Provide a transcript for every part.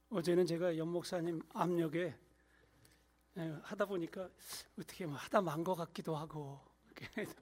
어제는 제가 연 목사님 압력에 하다 보니까 어떻게 하다 만 것 같기도 하고 그래서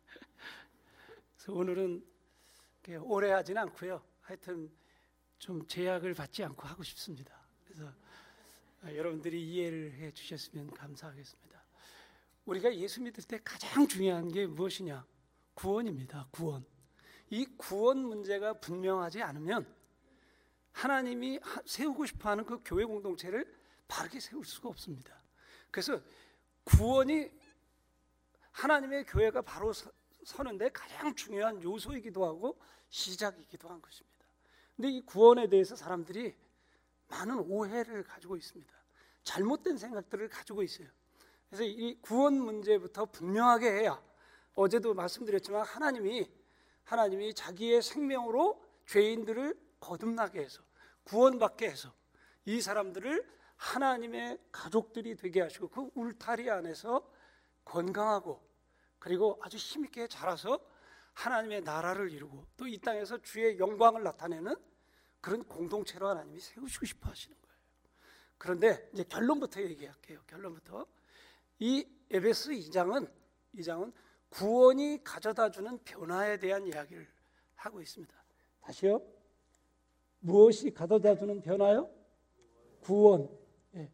오늘은 오래 하진 않고요. 하여튼 좀 제약을 받지 않고 하고 싶습니다. 그래서 여러분들이 이해를 해 주셨으면 감사하겠습니다. 우리가 예수 믿을 때 가장 중요한 게 무엇이냐? 구원입니다. 구원. 이 구원 문제가 분명하지 않으면 하나님이 세우고 싶어하는 그 교회 공동체를 바르게 세울 수가 없습니다. 그래서 구원이 하나님의 교회가 바로 서는데 가장 중요한 요소이기도 하고 시작이기도 한 것입니다. 근데 이 구원에 대해서 사람들이 많은 오해를 가지고 있습니다. 잘못된 생각들을 가지고 있어요. 그래서 이 구원 문제부터 분명하게 해야, 어제도 말씀드렸지만 하나님이 자기의 생명으로 죄인들을 거듭나게 해서 구원받게 해서 이 사람들을 하나님의 가족들이 되게 하시고 그 울타리 안에서 건강하고 그리고 아주 힘있게 자라서 하나님의 나라를 이루고 또 이 땅에서 주의 영광을 나타내는 그런 공동체로 하나님이 세우시고 싶어 하시는 거예요. 그런데 이제 결론부터 얘기할게요. 결론부터 이 에베소 2장은 구원이 가져다주는 변화에 대한 이야기를 하고 있습니다. 다시요. 무엇이 가져다주는 변화요? 구원. 예.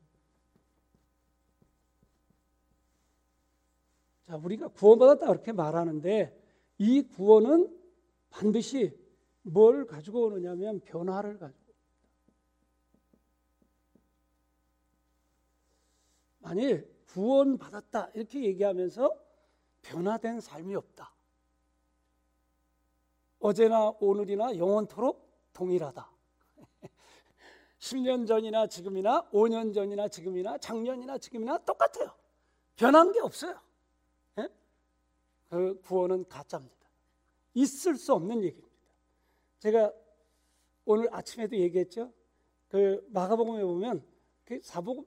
자, 우리가 구원받았다 그렇게 말하는데 이 구원은 반드시 뭘 가지고 오느냐면 변화를 가지고 옵니다. 만일 구원받았다 이렇게 얘기하면서 변화된 삶이 없다. 어제나 오늘이나 영원토록 동일하다. 10년 전이나 지금이나 5년 전이나 지금이나 작년이나 지금이나 똑같아요. 변한 게 없어요. 예? 그 구원은 가짜입니다. 있을 수 없는 얘기입니다. 제가 오늘 아침에도 얘기했죠. 그 마가복음에 보면 그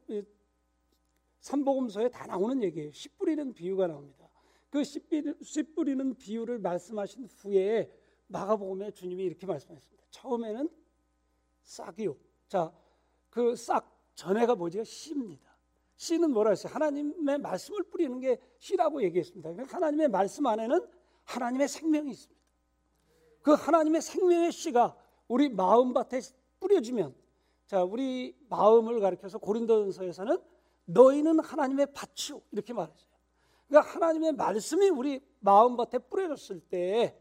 삼복음서에 다 나오는 얘기예요. 씨 뿌리는 비유가 나옵니다. 그 씨 뿌리는 비유를 말씀하신 후에 마가복음에 주님이 이렇게 말씀하셨습니다. 처음에는 싹이요. 자, 그 싹 전에가 뭐죠? 씨입니다. 씨는 뭐라 했어요? 하나님의 말씀을 뿌리는 게 씨라고 얘기했습니다. 그러니까 하나님의 말씀 안에는 하나님의 생명이 있습니다. 그 하나님의 생명의 씨가 우리 마음밭에 뿌려지면, 자, 우리 마음을 가리켜서 고린도전서에서는 너희는 하나님의 밭이요 이렇게 말했어요. 그러니까 하나님의 말씀이 우리 마음밭에 뿌려졌을 때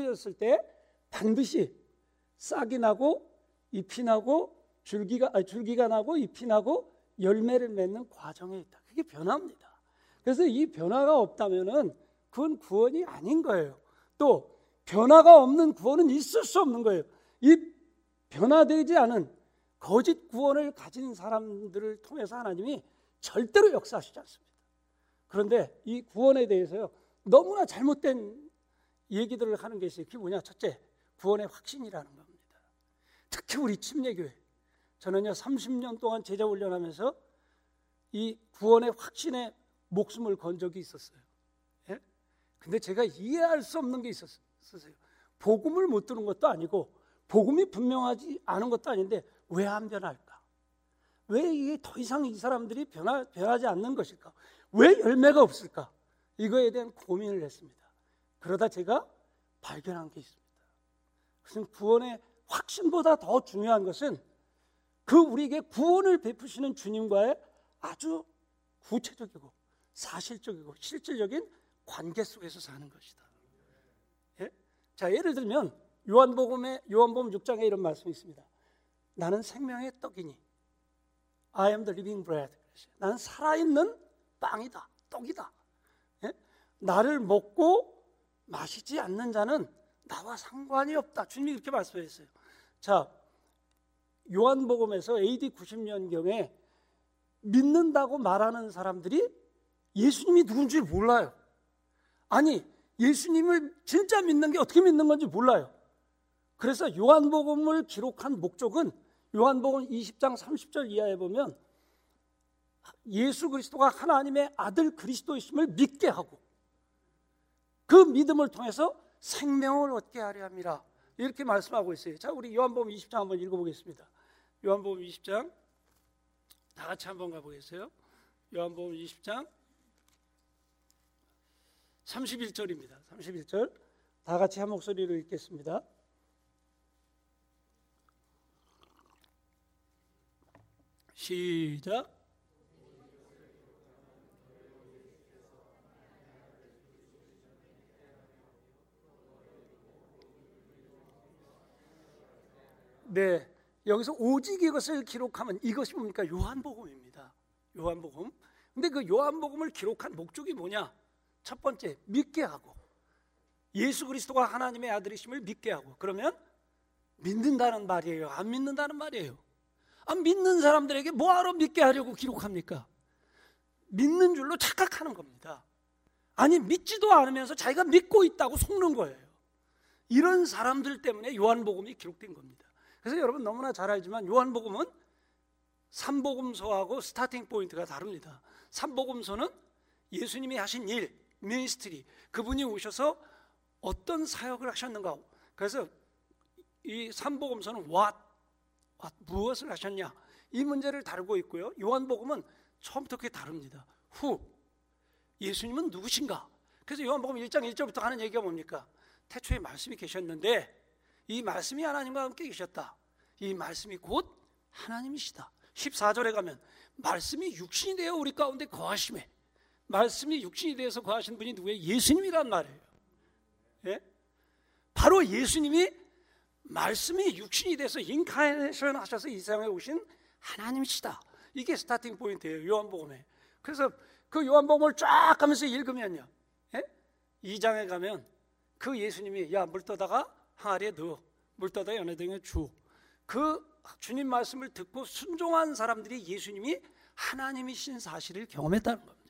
반드시 싹이 나고 잎이 나고 줄기가 나고 잎이 나고 열매를 맺는 과정에 있다. 그게 변화입니다. 그래서 이 변화가 없다면은 그건 구원이 아닌 거예요. 또 변화가 없는 구원은 있을 수 없는 거예요. 이 변화되지 않은 거짓 구원을 가진 사람들을 통해서 하나님이 절대로 역사하시지 않습니다. 그런데 이 구원에 대해서요, 너무나 잘못된 얘기들을 하는 게 있어요. 그게 뭐냐? 첫째, 구원의 확신이라는 겁니다. 특히 우리 침례교회, 저는요 30년 동안 제자 훈련하면서 이 구원의 확신에 목숨을 건 적이 있었어요. 예? 근데 제가 이해할 수 없는 게 있었어요. 복음을 못 들은 것도 아니고 복음이 분명하지 않은 것도 아닌데 왜 안 변할까? 왜 이게 더 이상 이 사람들이 변하지 않는 것일까? 왜 열매가 없을까? 이거에 대한 고민을 했습니다. 그러다 제가 발견한 게 있습니다. 그래서 구원의 확신보다 더 중요한 것은 그 우리에게 구원을 베푸시는 주님과의 아주 구체적이고 사실적이고 실질적인 관계 속에서 사는 것이다. 예? 자, 예를 들면 요한복음 6장에 이런 말씀이 있습니다. 나는 생명의 떡이니 I am the living bread. 나는 살아있는 빵이다, 떡이다. 예? 나를 먹고 마시지 않는 자는 나와 상관이 없다. 주님이 그렇게 말씀하셨어요. 자, 요한복음에서 AD 90년경에 믿는다고 말하는 사람들이 예수님이 누군지 몰라요. 아니, 예수님을 진짜 믿는 게 어떻게 믿는 건지 몰라요. 그래서 요한복음을 기록한 목적은 요한복음 20장 30절 이하에 보면 예수 그리스도가 하나님의 아들 그리스도이심을 믿게 하고 그 믿음을 통해서 생명을 얻게 하려 함이라 이렇게 말씀하고 있어요. 자, 우리 요한복음 20장 한번 읽어보겠습니다. 요한복음 20장 다 같이 한번 가보겠어요. 요한복음 20장 31절입니다. 31절 다 같이 한 목소리로 읽겠습니다. 시작. 네, 여기서 오직 이것을 기록하면 이것이 뭡니까? 요한복음입니다. 요한복음. 근데 그 요한복음을 기록한 목적이 뭐냐? 첫 번째, 믿게 하고 예수 그리스도가 하나님의 아들이심을 믿게 하고. 그러면 믿는다는 말이에요? 안 믿는다는 말이에요? 안 믿는 사람들에게 뭐하러 믿게 하려고 기록합니까? 믿는 줄로 착각하는 겁니다. 아니, 믿지도 않으면서 자기가 믿고 있다고 속는 거예요. 이런 사람들 때문에 요한복음이 기록된 겁니다. 그래서 여러분 너무나 잘 알지만 요한복음은 삼복음서하고 스타팅 포인트가 다릅니다. 삼복음서는 예수님이 하신 일, 미니스트리, 그분이 오셔서 어떤 사역을 하셨는가. 그래서 이 삼복음서는 무엇을 하셨냐, 이 문제를 다루고 있고요. 요한복음은 처음부터 그게 다릅니다. 예수님은 누구신가. 그래서 요한복음 1장 1절부터 하는 얘기가 뭡니까? 태초에 말씀이 계셨는데 이 말씀이 하나님과 함께 계셨다. 이 말씀이 곧 하나님이시다. 14절에 가면 말씀이 육신이 되어 우리 가운데 거하심에, 말씀이 육신이 되어서 거하신 분이 누구예요? 예수님이란 말이에요. 예? 바로 예수님이 말씀이 육신이 돼서 인카네이션 하셔서 이 세상에 오신 하나님이시다. 이게 스타팅 포인트예요, 요한복음에. 그래서 그 요한복음을 쫙 가면서 읽으면요, 2장에 가면 그 예수님이 야, 물 떠다가 항아리에 넣어, 물 떠다가 연회등에 주. 그 주님 말씀을 듣고 순종한 사람들이 예수님이 하나님이신 사실을 경험했다는 겁니다.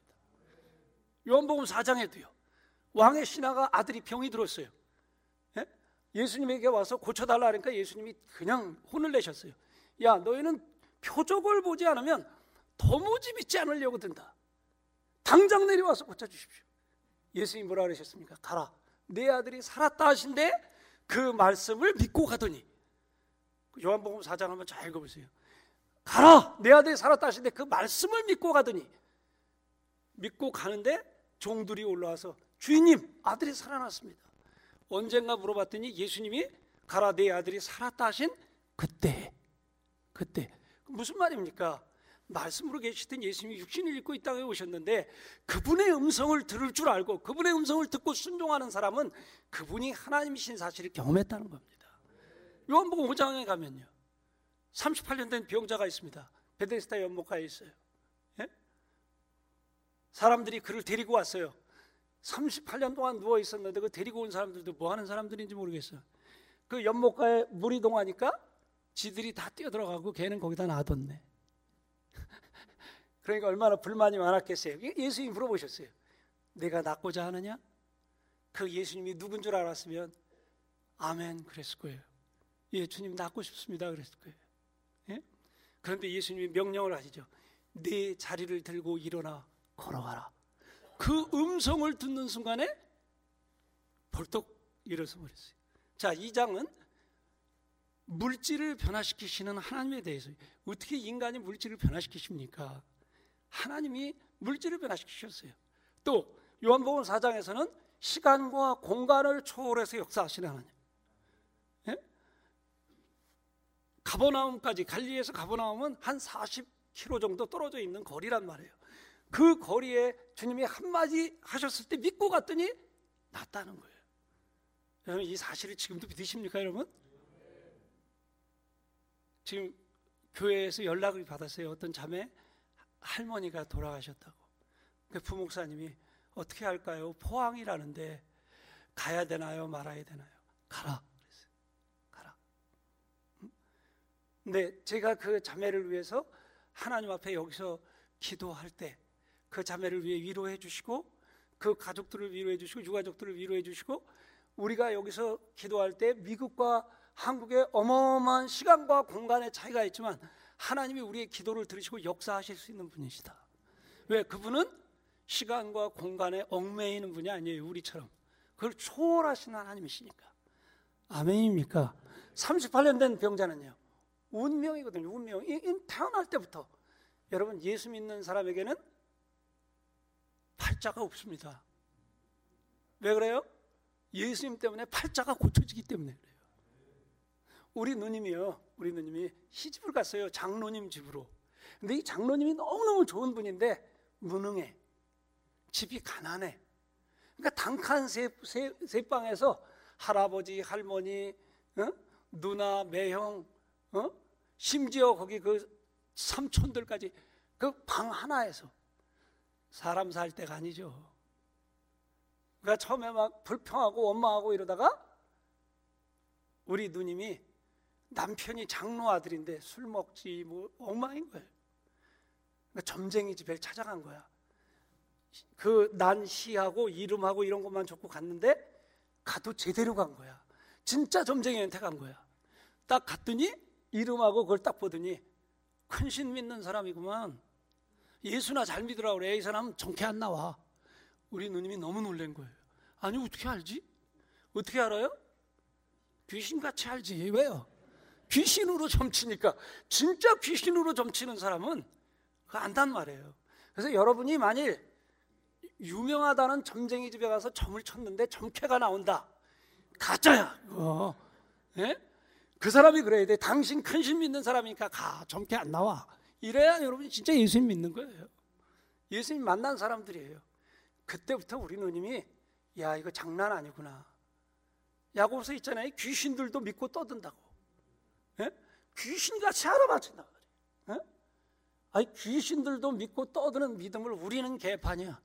요한복음 4장에도요, 왕의 신하가 아들이 병이 들었어요. 예수님에게 와서 고쳐달라 하니까 예수님이 그냥 혼을 내셨어요. 야, 너희는 표적을 보지 않으면 도무지 믿지 않으려고 든다. 당장 내려와서 고쳐주십시오. 예수님이 뭐라 그러셨습니까? 가라, 내 아들이 살았다 하신데 그 말씀을 믿고 가더니, 요한복음 4장 한번 잘 읽어보세요. 가라, 내 아들이 살았다 하신데 그 말씀을 믿고 가더니, 믿고 가는데 종들이 올라와서 주인님, 아들이 살아났습니다. 언젠가 물어봤더니 예수님이 가라, 내 아들이 살았다 하신 그때. 무슨 말입니까? 말씀으로 계시던 예수님이 육신을 입고 이 땅에 오셨는데 그분의 음성을 들을 줄 알고 그분의 음성을 듣고 순종하는 사람은 그분이 하나님이신 사실을 경험했다는 겁니다. 요한복음 5장에 가면요, 38년 된 병자가 있습니다. 베데스다 연못가에 있어요. 사람들이 그를 데리고 왔어요. 38년 동안 누워 있었는데 그 데리고 온 사람들도 뭐 하는 사람들인지 모르겠어요. 그 연못가에 물이 동하니까 지들이 다 뛰어들어가고 걔는 거기다 놔뒀네. 그러니까 얼마나 불만이 많았겠어요. 예수님이 물어보셨어요. 내가 낫고자 하느냐? 그 예수님이 누군 줄 알았으면 아멘 그랬을 거예요. 예, 주님 낫고 싶습니다 그랬을 거예요. 예? 그런데 예수님이 명령을 하시죠. 네 자리를 들고 일어나 걸어가라. 그 음성을 듣는 순간에 벌떡 일어서 버렸어요. 자, 이 장은 물질을 변화시키시는 하나님에 대해서, 어떻게 인간이 물질을 변화시키십니까? 하나님이 물질을 변화시키셨어요. 또 요한복음 4장에서는 시간과 공간을 초월해서 역사하시는 하나님. 예? 가버나움까지, 갈릴리에서 가버나움은 한 40km 정도 떨어져 있는 거리란 말이에요. 그 거리에 주님이 한마디 하셨을 때 믿고 갔더니 낫다는 거예요. 여러분, 이 사실을 지금도 믿으십니까, 여러분? 지금 교회에서 연락을 받았어요. 어떤 자매 할머니가 돌아가셨다고. 그 부목사님이 어떻게 할까요? 포항이라는데 가야 되나요? 말아야 되나요? 가라 그랬어요. 가라. 근데 제가 그 자매를 위해서 하나님 앞에 여기서 기도할 때 그 자매를 위해 위로해 주시고, 그 가족들을 위로해 주시고, 유가족들을 위로해 주시고, 우리가 여기서 기도할 때 미국과 한국의 어마어마한 시간과 공간의 차이가 있지만 하나님이 우리의 기도를 들으시고 역사하실 수 있는 분이시다. 왜? 그분은 시간과 공간에 얽매이는 분이 아니에요. 우리처럼. 그걸 초월하시는 하나님이시니까. 아멘입니까? 38년 된 병자는요, 운명이거든요. 운명. 태어날 때부터 여러분 예수 믿는 사람에게는 팔자가 없습니다. 왜 그래요? 예수님 때문에 팔자가 고쳐지기 때문에 그래요. 우리 누님이 시집을 갔어요. 장로님 집으로. 근데 이 장로님이 너무너무 좋은 분인데 무능해. 집이 가난해. 그러니까 단칸 세 방에서 할아버지, 할머니, 누나, 매형, 심지어 거기 그 삼촌들까지 그 방 하나에서 사람 살 때가 아니죠. 그러니까 처음에 막 불평하고 원망하고 이러다가 우리 누님이 남편이 장로 아들인데 술 먹지 뭐 엉망인 거예요. 그러니까 점쟁이 집에 찾아간 거야. 그 난 시하고 이름하고 이런 것만 적고 갔는데 가도 제대로 간 거야. 진짜 점쟁이한테 간 거야. 딱 갔더니 이름하고 그걸 딱 보더니 큰신 믿는 사람이구만. 예수나 잘 믿으라고 그래. 이 사람은 정케 안 나와. 우리 누님이 너무 놀란 거예요. 아니 어떻게 알지? 어떻게 알아요? 귀신같이 알지. 왜요? 귀신으로 점치니까. 진짜 귀신으로 점치는 사람은 그거 안단 말이에요. 그래서 여러분이 만일 유명하다는 점쟁이 집에 가서 점을 쳤는데 점괘가 나온다. 가짜야. 예? 그 사람이 그래야 돼. 당신 큰신 믿는 사람이니까 가. 점괘 안 나와. 이래야 여러분이 진짜 예수님 믿는 거예요. 예수님 만난 사람들이에요. 그때부터 우리 누님이 야 이거 장난 아니구나. 야고보서 있잖아요. 귀신들도 믿고 떠든다고. 예? 귀신같이 알아맞힌다고 그래. 예? 아니 귀신들도 믿고 떠드는 믿음을 우리는 개판이야.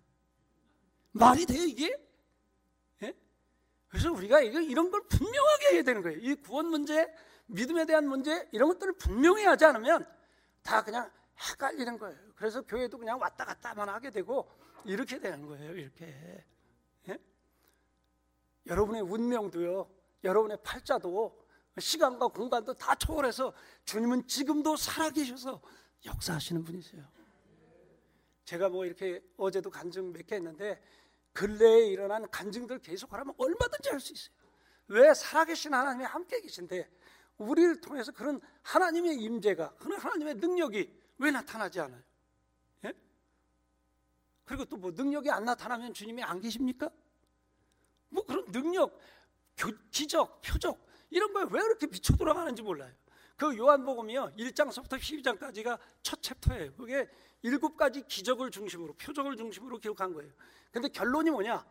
말이 돼요 이게? 예? 그래서 우리가 이런 걸 분명하게 해야 되는 거예요. 이 구원 문제, 믿음에 대한 문제 이런 것들을 분명히 하지 않으면 다 그냥 헷갈리는 거예요. 그래서 교회도 그냥 왔다 갔다만 하게 되고 이렇게 되는 거예요. 이렇게. 예? 여러분의 운명도요, 여러분의 팔자도 시간과 공간도 다 초월해서 주님은 지금도 살아계셔서 역사하시는 분이세요. 제가 뭐 이렇게 어제도 간증 몇 개 했는데 근래에 일어난 간증들 계속 하라면 얼마든지 할 수 있어요. 왜? 살아계신 하나님이 함께 계신데 우리를 통해서 그런 하나님의 임재가, 그런 하나님의 능력이 왜 나타나지 않아요? 예? 그리고 또 뭐 능력이 안 나타나면 주님이 안 계십니까? 뭐 그런 능력, 기적, 표적 이런 거에 왜 그렇게 미쳐 돌아가는지 몰라요. 그 요한복음이요 1장서부터 12장까지가 첫 챕터예요. 그게 7가지 기적을 중심으로, 표적을 중심으로 기록한 거예요. 근데 결론이 뭐냐?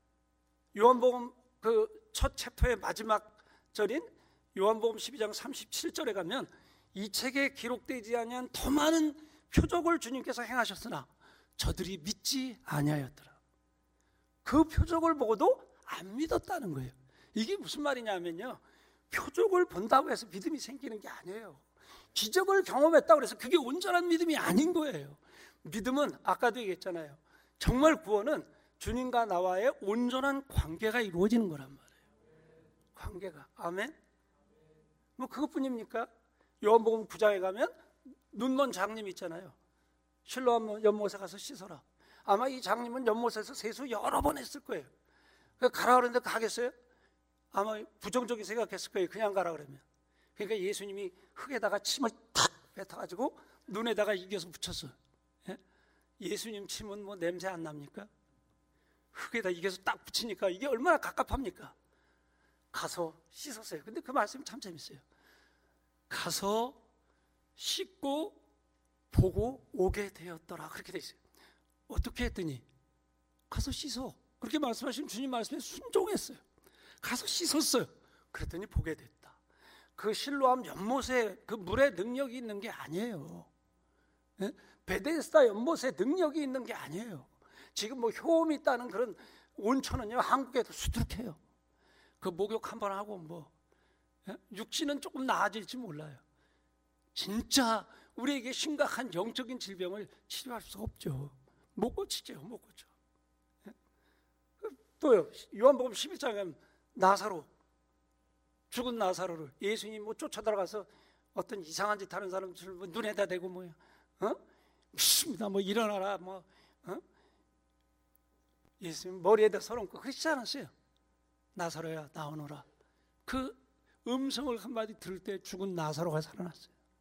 요한복음 그 첫 챕터의 마지막 절인 요한복음 12장 37절에 가면 이 책에 기록되지 아니한 더 많은 표적을 주님께서 행하셨으나 저들이 믿지 아니하였더라. 그 표적을 보고도 안 믿었다는 거예요. 이게 무슨 말이냐면요, 표적을 본다고 해서 믿음이 생기는 게 아니에요. 기적을 경험했다고 해서 그게 온전한 믿음이 아닌 거예요. 믿음은 아까도 얘기했잖아요. 정말 구원은 주님과 나와의 온전한 관계가 이루어지는 거란 말이에요. 관계가. 아멘. 뭐 그것뿐입니까? 요한복음 9장에 가면 눈먼 장님 있잖아요. 실로암 연못에 가서 씻어라. 아마 이 장님은 연못에서 세수 여러 번 했을 거예요. 가라 그러는데 가겠어요? 아마 부정적인 생각했을 거예요. 그냥 가라 그러면. 그러니까 예수님이 흙에다가 침을 탁 뱉어가지고 눈에다가 이겨서 붙였어. 예? 예수님 침은 뭐 냄새 안 납니까? 흙에다 이겨서 딱 붙이니까 이게 얼마나 갑갑합니까? 가서 씻었어요. 근데 그 말씀이 참 재밌어요. 가서 씻고 보고 오게 되었더라. 그렇게 돼 있어요. 어떻게 했더니 가서 씻어. 그렇게 말씀하신 주님 말씀에 순종했어요. 가서 씻었어요. 그랬더니 보게 됐다. 그 실로암 연못에 그 물에 능력이 있는 게 아니에요. 예? 베데스다 연못에 능력이 있는 게 아니에요. 지금 뭐 효험이 있다는 그런 온천은요 한국에도 수두룩해요. 그 목욕 한번 하고 뭐 육신은 조금 나아질지 몰라요. 진짜 우리에게 심각한 영적인 질병을 치료할 수 없죠. 못 고치죠. 못 고쳐. 또요 요한복음 11장에 나사로, 죽은 나사로를 예수님이 뭐 쫓아들어가서 어떤 이상한 짓 하는 사람들 뭐 눈에다 대고 뭐야, 믿습니다 뭐 일어나라 뭐, 예수님 머리에다 서놓고 그러시지 않았어요. 나사로야 나오너라. 그 음성을 한마디 들을 때 죽은 나사로가 살아났어요.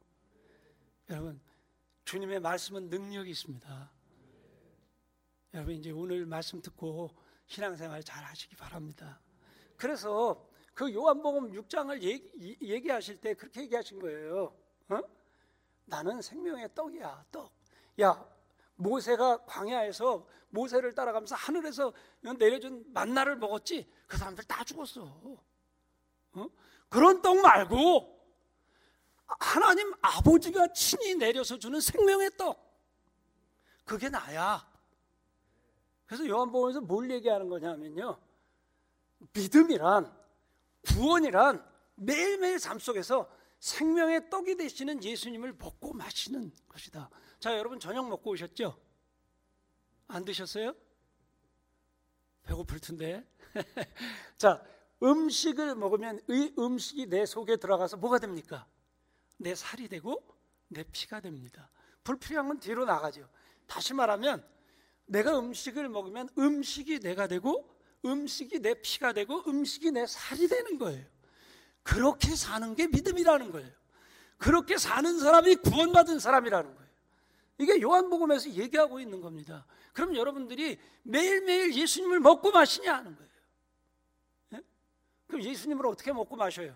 여러분, 주님의 말씀은 능력이 있습니다. 여러분, 이제 오늘 말씀 듣고 신앙생활 잘 하시기 바랍니다. 그래서 그 요한복음 6장을 얘기하실 때 그렇게 얘기하신 거예요. 나는 생명의 떡이야, 떡. 야, 모세가 광야에서 모세를 따라가면서 하늘에서 내려준 만나를 먹었지? 그 사람들 다 죽었어. 그런 떡 말고 하나님 아버지가 친히 내려서 주는 생명의 떡, 그게 나야. 그래서 요한복음에서 뭘 얘기하는 거냐면요, 믿음이란, 구원이란 매일매일 삶 속에서 생명의 떡이 되시는 예수님을 먹고 마시는 것이다. 자, 여러분 저녁 먹고 오셨죠? 안 드셨어요? 배고플 텐데. 자, 음식을 먹으면 이 음식이 내 속에 들어가서 뭐가 됩니까? 내 살이 되고 내 피가 됩니다. 불필요한 건 뒤로 나가죠. 다시 말하면 내가 음식을 먹으면 음식이 내가 되고 음식이 내 피가 되고 음식이 내 살이 되는 거예요. 그렇게 사는 게 믿음이라는 거예요. 그렇게 사는 사람이 구원받은 사람이라는 거예요. 이게 요한복음에서 얘기하고 있는 겁니다. 그럼 여러분들이 매일매일 예수님을 먹고 마시냐 하는 거예요. 예? 그럼 예수님을 어떻게 먹고 마셔요?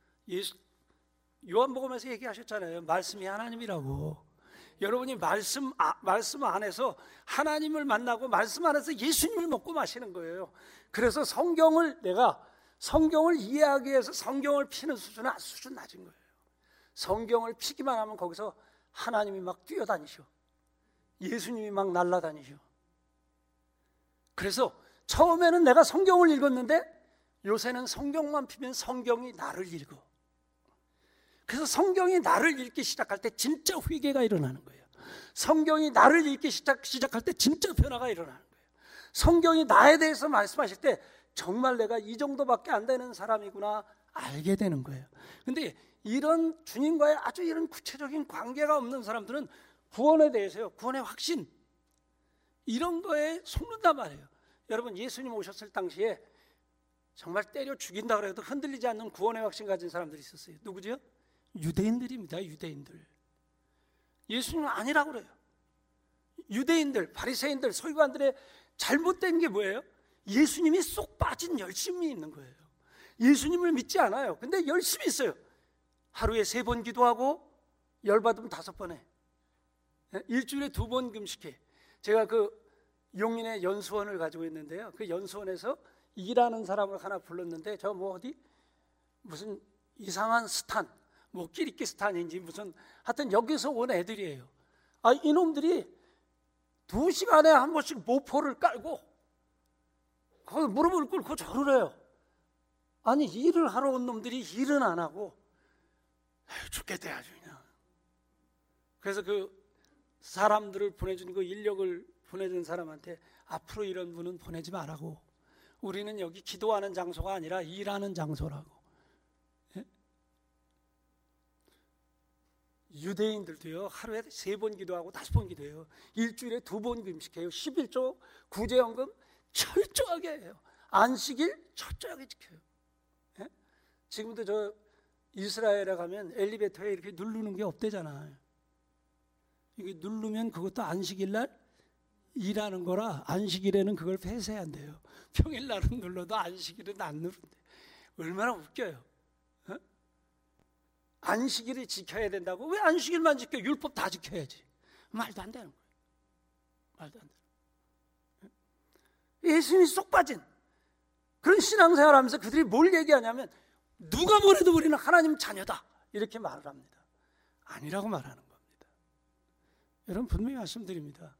요한복음에서 얘기하셨잖아요. 말씀이 하나님이라고. 여러분이 말씀 안에서 하나님을 만나고 말씀 안에서 예수님을 먹고 마시는 거예요. 그래서 성경을 이해하기 위해서 성경을 피는 수준은 아주 수준 낮은 거예요. 성경을 피기만 하면 거기서 하나님이 막 뛰어다니셔. 예수님이 막 날아다니셔. 그래서 처음에는 내가 성경을 읽었는데 요새는 성경만 피면 성경이 나를 읽어. 그래서 성경이 나를 읽기 시작할 때 진짜 회개가 일어나는 거예요. 성경이 나를 읽기 시작할 때 진짜 변화가 일어나는 거예요. 성경이 나에 대해서 말씀하실 때 정말 내가 이 정도밖에 안 되는 사람이구나 알게 되는 거예요. 근데 이런 주님과의 아주 이런 구체적인 관계가 없는 사람들은 구원에 대해서요, 구원의 확신 이런 거에 속는단 말이에요. 여러분, 예수님 오셨을 당시에 정말 때려 죽인다 그래도 흔들리지 않는 구원의 확신 가진 사람들이 있었어요. 누구죠? 유대인들입니다. 유대인들. 예수님은 아니라고 그래요. 유대인들, 바리새인들, 서기관들의 잘못된 게 뭐예요? 예수님이 쏙 빠진 열심이 있는 거예요. 예수님을 믿지 않아요. 근데 열심히 있어요. 하루에 3번 기도하고 열받으면 5번 해. 일주일에 2번 금식해. 제가 그 용인의 연수원을 가지고 있는데요, 그 연수원에서 일하는 사람을 하나 불렀는데 저 뭐 어디 무슨 이상한 스탄, 뭐 끼리끼스탄인지 무슨 하여튼 여기서 온 애들이에요. 이놈들이 2시간에 한 번씩 모포를 깔고 거기 무릎을 꿇고 절을 해요. 아니, 일을 하러 온 놈들이 일은 안 하고 죽겠대 아주 그냥. 그래서 그 사람들을 보내준, 그 인력을 보내준 사람한테 앞으로 이런 분은 보내지 말라고. 우리는 여기 기도하는 장소가 아니라 일하는 장소라고. 예? 유대인들도요, 하루에 3번 기도하고 5번 기도해요. 일주일에 2번 금식해요. 11조 구제연금 철저하게 해요. 안식일 철저하게 지켜요. 예? 지금도 저 이스라엘에 가면 엘리베이터에 이렇게 누르는 게 없대잖아요. 이게 누르면 그것도 안식일날 일하는 거라 안식일에는 그걸 폐쇄한대요. 평일날은 눌러도 안식일은 안 누른대. 얼마나 웃겨요. 어? 안식일을 지켜야 된다고? 왜 안식일만 지켜? 율법 다 지켜야지. 말도 안 되는 거예요. 말도 안 되는 거예요. 예수님이 쏙 빠진 그런 신앙생활을 하면서 그들이 뭘 얘기하냐면 누가 뭐래도 우리는 하나님 자녀다 이렇게 말을 합니다. 아니라고 말하는 겁니다. 여러분, 분명히 말씀드립니다.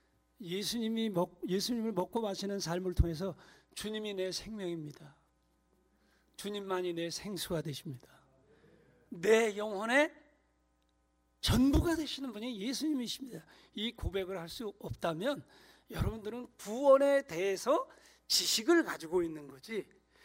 예수님을 먹고 마시는 삶을 통해서 주님이 내 생명입니다. 주님만이 내 생수가 되십니다. 내 영혼의 전부가 되시는 분이 예수님이십니다. 이 고백을 할 수 없다면 여러분들은 구원에 대해서 지식을 가지고 있는 거지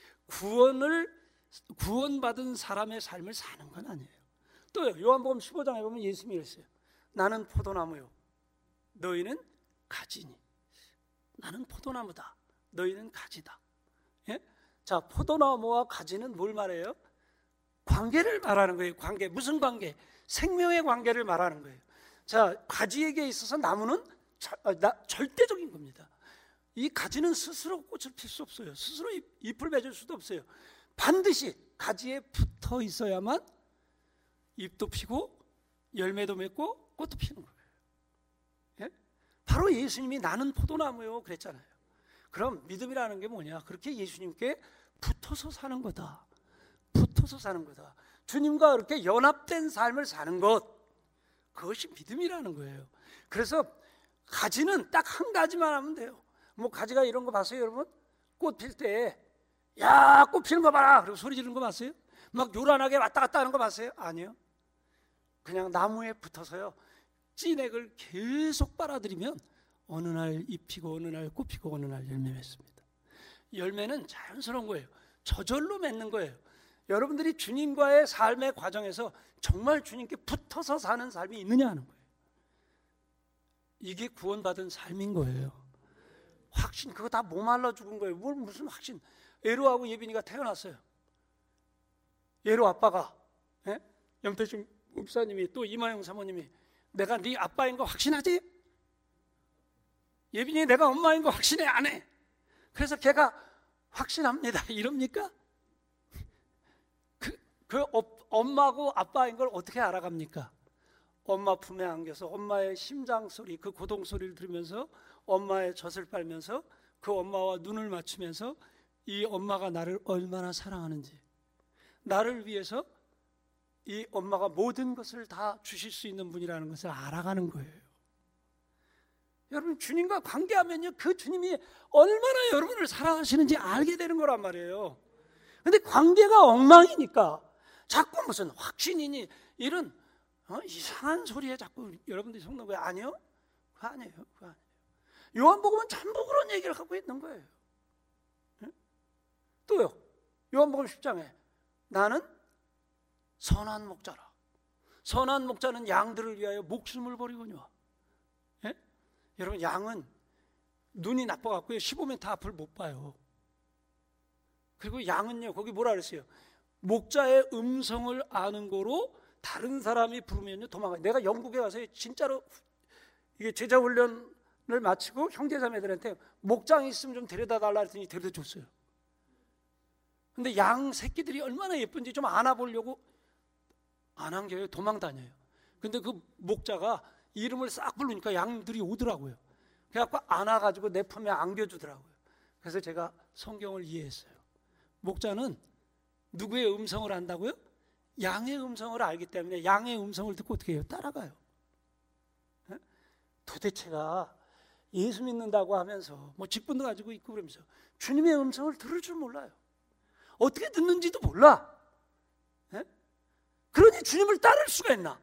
구원받은 사람의 삶을 사는 건 아니에요. 또 요한복음 15장에 보면 예수님이 이랬어요. 나는 포도나무요, 너희는 가지니. 나는 포도나무다, 너희는 가지다. 예? 자, 포도나무와 가지는 뭘 말해요? 관계를 말하는 거예요. 관계. 무슨 관계? 생명의 관계를 말하는 거예요. 자, 가지에게 있어서 나무는 절대적인 겁니다. 이 가지는 스스로 꽃을 필 수 없어요. 스스로 잎을 맺을 수도 없어요. 반드시 가지에 붙어 있어야만 잎도 피고 열매도 맺고 꽃도 피는 거예요. 예? 바로 예수님이 나는 포도나무요 그랬잖아요. 그럼 믿음이라는 게 뭐냐? 그렇게 예수님께 붙어서 사는 거다. 붙어서 사는 거다. 주님과 그렇게 연합된 삶을 사는 것, 그것이 믿음이라는 거예요. 그래서 가지는 딱 한 가지만 하면 돼요. 뭐 가지가 이런 거 봤어요, 여러분? 꽃 필 때, 야, 꽃 피는 거 봐라! 그리고 소리 지르는 거 봤어요? 막 요란하게 왔다 갔다 하는 거 봤어요? 아니요. 그냥 나무에 붙어서요, 찐액을 계속 빨아들이면 어느 날 잎 피고 어느 날 꽃 피고 어느 날 열매 맺습니다. 열매는 자연스러운 거예요. 저절로 맺는 거예요. 여러분들이 주님과의 삶의 과정에서 정말 주님께 붙어서 사는 삶이 있느냐 하는 거예요. 이게 구원받은 삶인 거예요. 확신, 그거 다 모말라 죽은 거예요. 뭘 무슨 확신. 예로하고 예빈이가 태어났어요. 예로 아빠가, 염태중 목사님이 또 이마영 사모님이 내가 네 아빠인 거 확신하지? 예빈이 내가 엄마인 거 확신해? 안 해? 그래서 걔가 확신합니다. 이럽니까? 엄마고 아빠인 걸 어떻게 알아갑니까? 엄마 품에 안겨서 엄마의 심장 소리, 그 고동 소리를 들으면서 엄마의 젖을 빨면서 그 엄마와 눈을 맞추면서 이 엄마가 나를 얼마나 사랑하는지, 나를 위해서 이 엄마가 모든 것을 다 주실 수 있는 분이라는 것을 알아가는 거예요. 여러분, 주님과 관계하면요, 그 주님이 얼마나 여러분을 사랑하시는지 알게 되는 거란 말이에요. 근데 관계가 엉망이니까 자꾸 무슨 확신이니 이런 이상한 소리에 자꾸 여러분들이 속는 거예요. 아니요? 그거 아니에요. 그거 아니에요. 요한복음은 전부 그런 얘기를 하고 있는 거예요. 네? 또요, 요한복음 10장에 나는 선한 목자라. 선한 목자는 양들을 위하여 목숨을 버리거니와. 네? 여러분, 양은 눈이 나빠갖고요 15m 앞을 못 봐요. 그리고 양은요, 거기 뭐라 그랬어요? 목자의 음성을 아는 거로 다른 사람이 부르면요 도망가요. 내가 영국에 가서 진짜로 이게 제자 훈련을 마치고 형제자매들한테 목장이 있으면 좀 데려다 달라 했더니 데려다 줬어요. 근데 양 새끼들이 얼마나 예쁜지 좀 안아보려고 안 안겨요. 도망 다녀요. 근데 그 목자가 이름을 싹 부르니까 양들이 오더라고요. 그래갖고 안아가지고 내 품에 안겨주더라고요. 그래서 제가 성경을 이해했어요. 목자는 누구의 음성을 안다고요? 양의 음성을 알기 때문에 양의 음성을 듣고 어떻게 해요? 따라가요. 도대체가 예수 믿는다고 하면서 뭐 직분도 가지고 있고 그러면서 주님의 음성을 들을 줄 몰라요. 어떻게 듣는지도 몰라. 그러니 주님을 따를 수가 있나?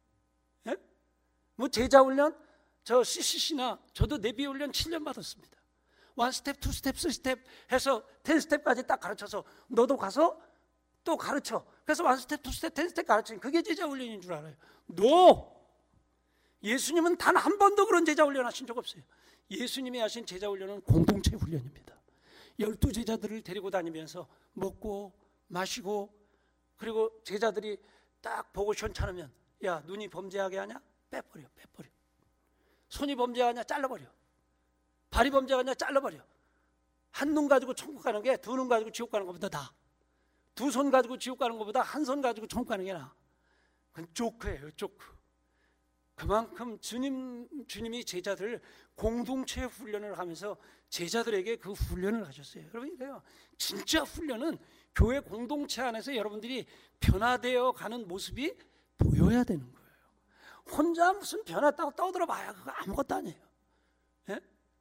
뭐 제자 훈련, 저 CCC나 저도 내비 훈련 7년 받았습니다. 1스텝, 2스텝, 3스텝 해서 10스텝까지 딱 가르쳐서 너도 가서 또 가르쳐. 그래서 1스텝, 2스텝, 10스텝 가르치는 그게 제자 훈련인 줄 알아요. NO! 예수님은 단 한 번도 그런 제자 훈련 하신 적 없어요. 예수님이 하신 제자 훈련은 공동체 훈련입니다. 12제자들을 데리고 다니면서 먹고 마시고, 그리고 제자들이 딱 보고 시원찮으면 야, 눈이 범죄하게 하냐? 빼버려. 손이 범죄하냐? 잘라버려. 발이 범죄하냐? 잘라버려. 한 눈 가지고 천국 가는 게 두 눈 가지고 지옥 가는 것보다 나아. 두 손 가지고 지옥 가는 것보다 한 손 가지고 천국 가는 게 나아. 그건 조크예요, 조크. 그만큼 주님이 제자들 공동체 훈련을 하면서 제자들에게 그 훈련을 하셨어요. 여러분, 이래요. 진짜 훈련은 교회 공동체 안에서 여러분들이 변화되어 가는 모습이 보여야 되는 거예요. 혼자 무슨 변했다고 떠들어봐야 그거 아무것도 아니에요. 예?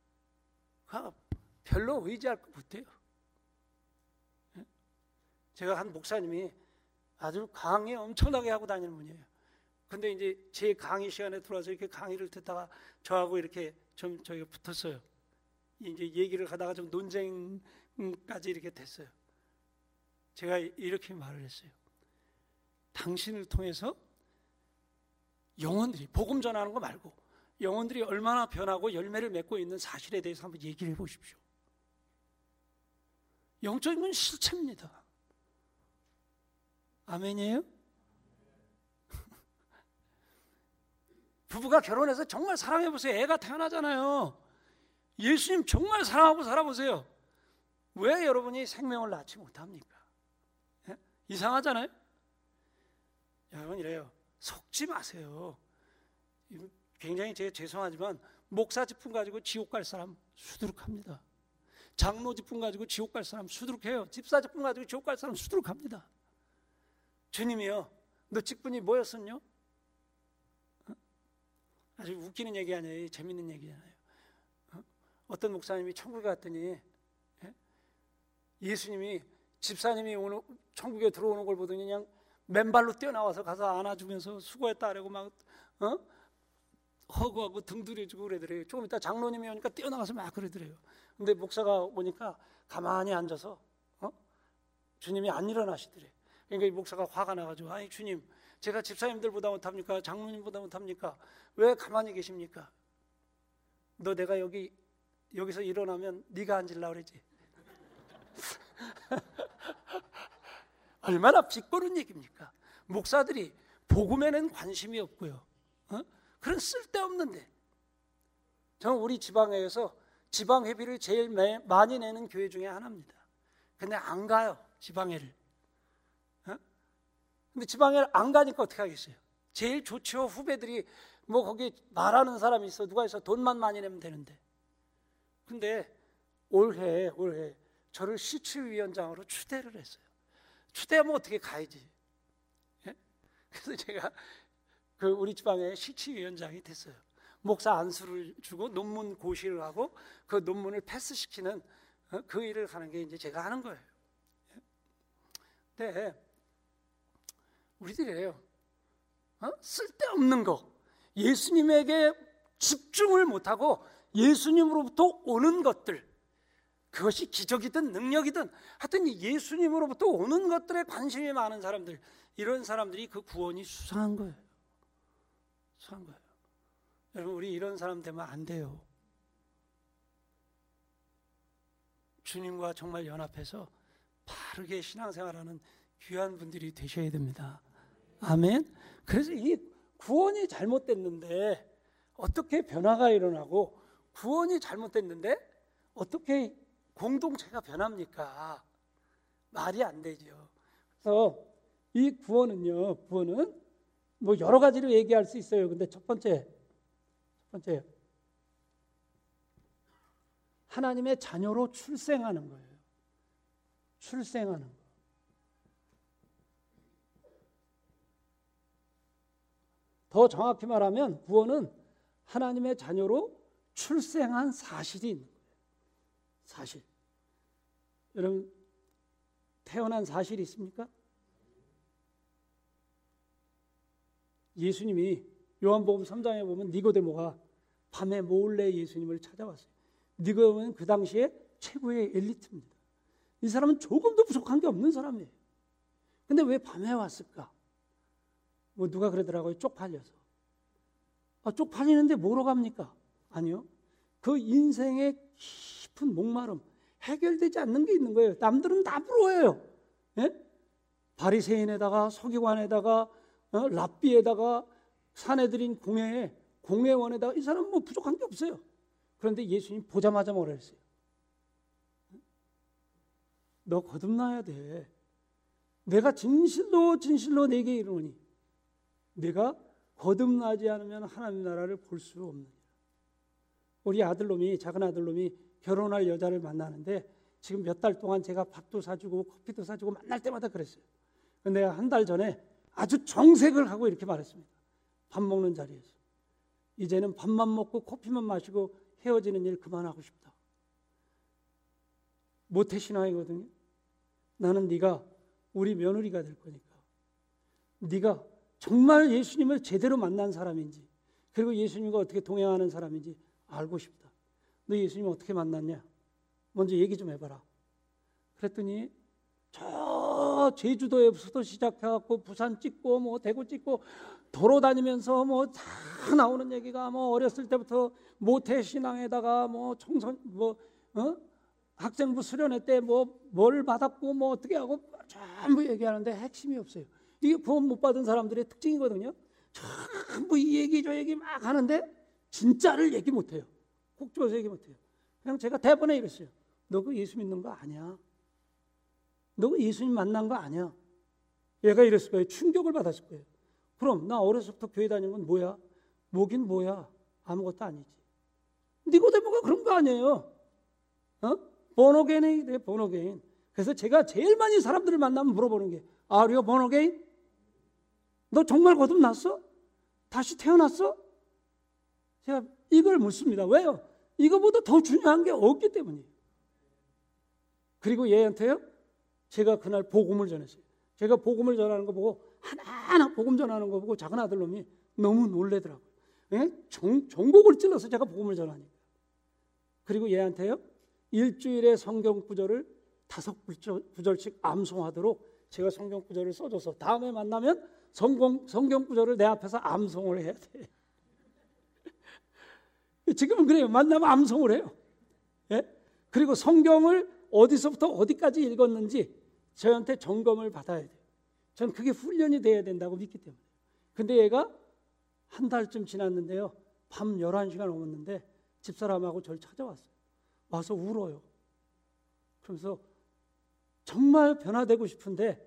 별로 의지할 것 못해요. 예? 제가 한 목사님이 아주 강의 엄청나게 하고 다니는 분이에요. 근데 이제 제 강의 시간에 들어와서 이렇게 강의를 듣다가 저하고 이렇게 좀 저희가 붙었어요. 이제 얘기를 하다가 좀 논쟁까지 이렇게 됐어요. 제가 이렇게 말을 했어요. 당신을 통해서 영혼들이, 복음 전하는 거 말고 영혼들이 얼마나 변하고 열매를 맺고 있는 사실에 대해서 한번 얘기를 해보십시오. 영적인 건 실체입니다. 아멘이에요? 부부가 결혼해서 정말 사랑해 보세요. 애가 태어나잖아요. 예수님 정말 사랑하고 살아보세요. 왜 여러분이 생명을 낳지 못합니까? 예? 이상하잖아요. 여러분 이래요. 속지 마세요. 굉장히 제가 죄송하지만 목사 직분 가지고 지옥 갈 사람 수두룩합니다. 장로 직분 가지고 지옥 갈 사람 수두룩해요. 집사 직분 가지고 지옥 갈 사람 수두룩합니다. 주님이요, 너 직분이 뭐였었냐? 아주 웃기는 얘기 아니에요. 재밌는 얘기잖아요. 어떤 목사님이 천국에 갔더니 예수님이 집사님이 오늘 천국에 들어오는 걸 보더니 그냥 맨발로 뛰어나와서 가서 안아주면서 수고했다 그러고 막 허구하고 등 두려주고 그러더래요. 조금 이따 장로님이 오니까 뛰어나가서 막 그러더래요. 근데 목사가 오니까 가만히 앉아서 주님이 안 일어나시더래. 그러니까 이 목사가 화가 나가지고, 아니 주님, 제가 집사님들보다 못합니까? 장로님보다 못합니까? 왜 가만히 계십니까? 너 내가 여기서 일어나면 네가 앉으려고 그러지. 얼마나 비꼬는 얘기입니까? 목사들이 복음에는 관심이 없고요. 그런 쓸데없는데. 저는 우리 지방에서 지방회비를 제일 많이 내는 교회 중에 하나입니다. 근데 안 가요, 지방회를. 근데 지방회를 안 가니까 어떻게 하겠어요? 제일 좋죠. 후배들이 뭐 거기 말하는 사람이 있어. 누가 있어? 돈만 많이 내면 되는데. 근데 올해 저를 시추위원장으로 추대를 했어요. 추대하면 어떻게 가야지. 예? 그래서 제가 우리 지방에 시추위원장이 됐어요. 목사 안수를 주고 논문 고시를 하고 그 논문을 패스시키는 그 일을 하는 게 이제 제가 하는 거예요. 근데 우리들이에요. 쓸데없는 거, 예수님에게 집중을 못하고 예수님으로부터 오는 것들, 그것이 기적이든 능력이든 하여튼 예수님으로부터 오는 것들에 관심이 많은 사람들, 이런 사람들이 그 구원이 수상한 거예요. 수상한 거예요. 여러분, 우리 이런 사람 되면 안 돼요. 주님과 정말 연합해서 바르게 신앙생활하는 귀한 분들이 되셔야 됩니다. 아멘. 그래서 이 구원이 잘못됐는데 어떻게 변화가 일어나고, 구원이 잘못됐는데 어떻게 공동체가 변합니까? 말이 안 되죠. 그래서 이 구원은 뭐 여러 가지로 얘기할 수 있어요. 근데 첫 번째 하나님의 자녀로 출생하는 거예요. 출생하는 거. 더 정확히 말하면 구원은 하나님의 자녀로 출생한 사실이 있는 거예요. 사실. 여러분, 태어난 사실이 있습니까? 예수님이 요한복음 3장에 보면 니고데모가 밤에 몰래 예수님을 찾아왔어요. 니고데모는 그 당시에 최고의 엘리트입니다. 이 사람은 조금도 부족한 게 없는 사람이에요. 근데 왜 밤에 왔을까? 뭐 누가 그러더라고요. 쪽팔려서. 쪽팔리는데 뭐로 갑니까? 아니요. 그 인생의 깊은 목마름, 해결되지 않는 게 있는 거예요. 남들은 다 부러워해요. 예? 바리새인에다가 서기관에다가 랍비에다가 사내들인 공회원에다가 이 사람은 뭐 부족한 게 없어요. 그런데 예수님 보자마자 뭐라 했어요? 너 거듭나야 돼. 내가 진실로 내게 이르노니 내가 거듭나지 않으면 하나님 나라를 볼 수 없느니라. 우리 작은 아들놈이 결혼할 여자를 만나는데 지금 몇 달 동안 제가 밥도 사주고 커피도 사주고 만날 때마다 그랬어요. 근데 내가 한 달 전에 아주 정색을 하고 이렇게 말했습니다. 밥 먹는 자리에서. 이제는 밥만 먹고 커피만 마시고 헤어지는 일 그만하고 싶다. 모태신앙이거든요. 나는 네가 우리 며느리가 될 거니까 네가 정말 예수님을 제대로 만난 사람인지, 그리고 예수님과 어떻게 동행하는 사람인지 알고 싶다. 너 예수님 어떻게 만났냐? 먼저 얘기 좀 해봐라. 그랬더니 저 제주도에서부터 시작해갖고 부산 찍고 뭐 대구 찍고 돌아다니면서 뭐 다 나오는 얘기가 뭐 어렸을 때부터 모태신앙에다가 뭐 학생부 수련회 때 뭘 받았고 뭐 어떻게 하고 전부 얘기하는데 핵심이 없어요. 이게 구원 못 받은 사람들의 특징이거든요. 전부 이 얘기 저 얘기 막 하는데 진짜를 얘기 못해요. 콕 집어서 얘기 못해요. 그냥 제가 대번에 이랬어요. 너 그 예수 믿는 거 아니야? 너 그 예수님 만난 거 아니야? 얘가 이랬을 거예요. 충격을 받았을 거예요. 그럼 나 어려서부터 교회 다니는 건 뭐야? 뭐긴 뭐야? 아무것도 아니지. 니고데모가 그런 거 아니에요. 본어게인이 돼, 본어게인. 그래서 제가 제일 많이 사람들을 만나면 물어보는 게 Are you born again? 너 정말 거듭났어? 다시 태어났어? 제가 이걸 묻습니다. 왜요? 이거보다 더 중요한 게 없기 때문이에요. 그리고 얘한테요, 제가 그날 복음을 전했어요. 제가 복음을 전하는 거 보고 하나하나 복음 전하는 거 보고 작은 아들놈이 너무 놀래더라고요. 전곡을 찔러서 제가 복음을 전하니까. 그리고 얘한테요, 일주일에 성경 구절을 5구절씩 암송하도록 제가 성경 구절을 써줘서 다음에 만나면 성경 구절을 내 앞에서 암송을 해야 돼. 지금은 그래요. 만나면 암송을 해요. 예? 그리고 성경을 어디서부터 어디까지 읽었는지 저한테 점검을 받아야 돼요. 전 그게 훈련이 돼야 된다고 믿기 때문에. 근데 얘가 한 달쯤 지났는데요. 밤 11시가 넘었는데 집사람하고 저를 찾아왔어요. 와서 울어요. 그러면서 정말 변화되고 싶은데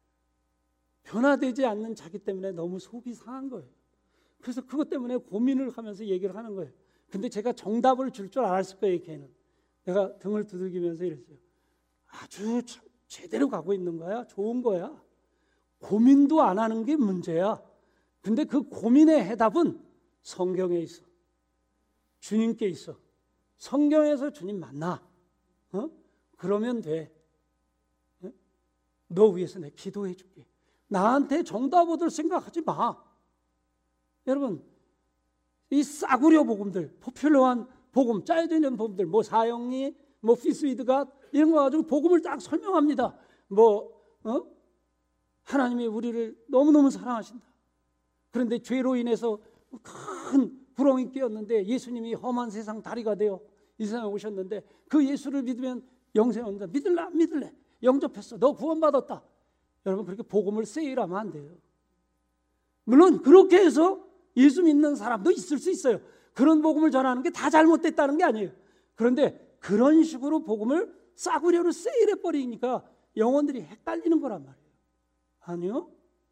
변화되지 않는 자기 때문에 너무 속이 상한 거예요. 그래서 그것 때문에 고민을 하면서 얘기를 하는 거예요. 근데 제가 정답을 줄 줄 알았을 거예요. 걔는. 내가 등을 두들기면서 이랬어요. 아주 제대로 가고 있는 거야. 좋은 거야. 고민도 안 하는 게 문제야. 근데 그 고민의 해답은 성경에 있어. 주님께 있어. 성경에서 주님 만나. 그러면 돼. 너 위해서 내가 기도해 줄게. 나한테 정답 얻을 생각하지 마. 여러분, 이 싸구려 복음들, 포퓰러한 복음, 짜여져 있는 복음들, 뭐 사형리, 뭐 피스위드가 이런 거 가지고 복음을 딱 설명합니다. 하나님이 우리를 너무너무 사랑하신다. 그런데 죄로 인해서 큰 부렁이 끼었는데 예수님이 험한 세상 다리가 되어 이 세상에 오셨는데 그 예수를 믿으면 영생 얻는다. 믿을래? 안 믿을래? 영접했어. 너 구원받았다. 여러분, 그렇게 복음을 세일하면 안 돼요. 물론 그렇게 해서 예수 믿는 사람도 있을 수 있어요. 그런 복음을 전하는 게 다 잘못됐다는 게 아니에요. 그런데 그런 식으로 복음을 싸구려로 세일해 버리니까 영혼들이 헷갈리는 거란 말이에요. 아니요.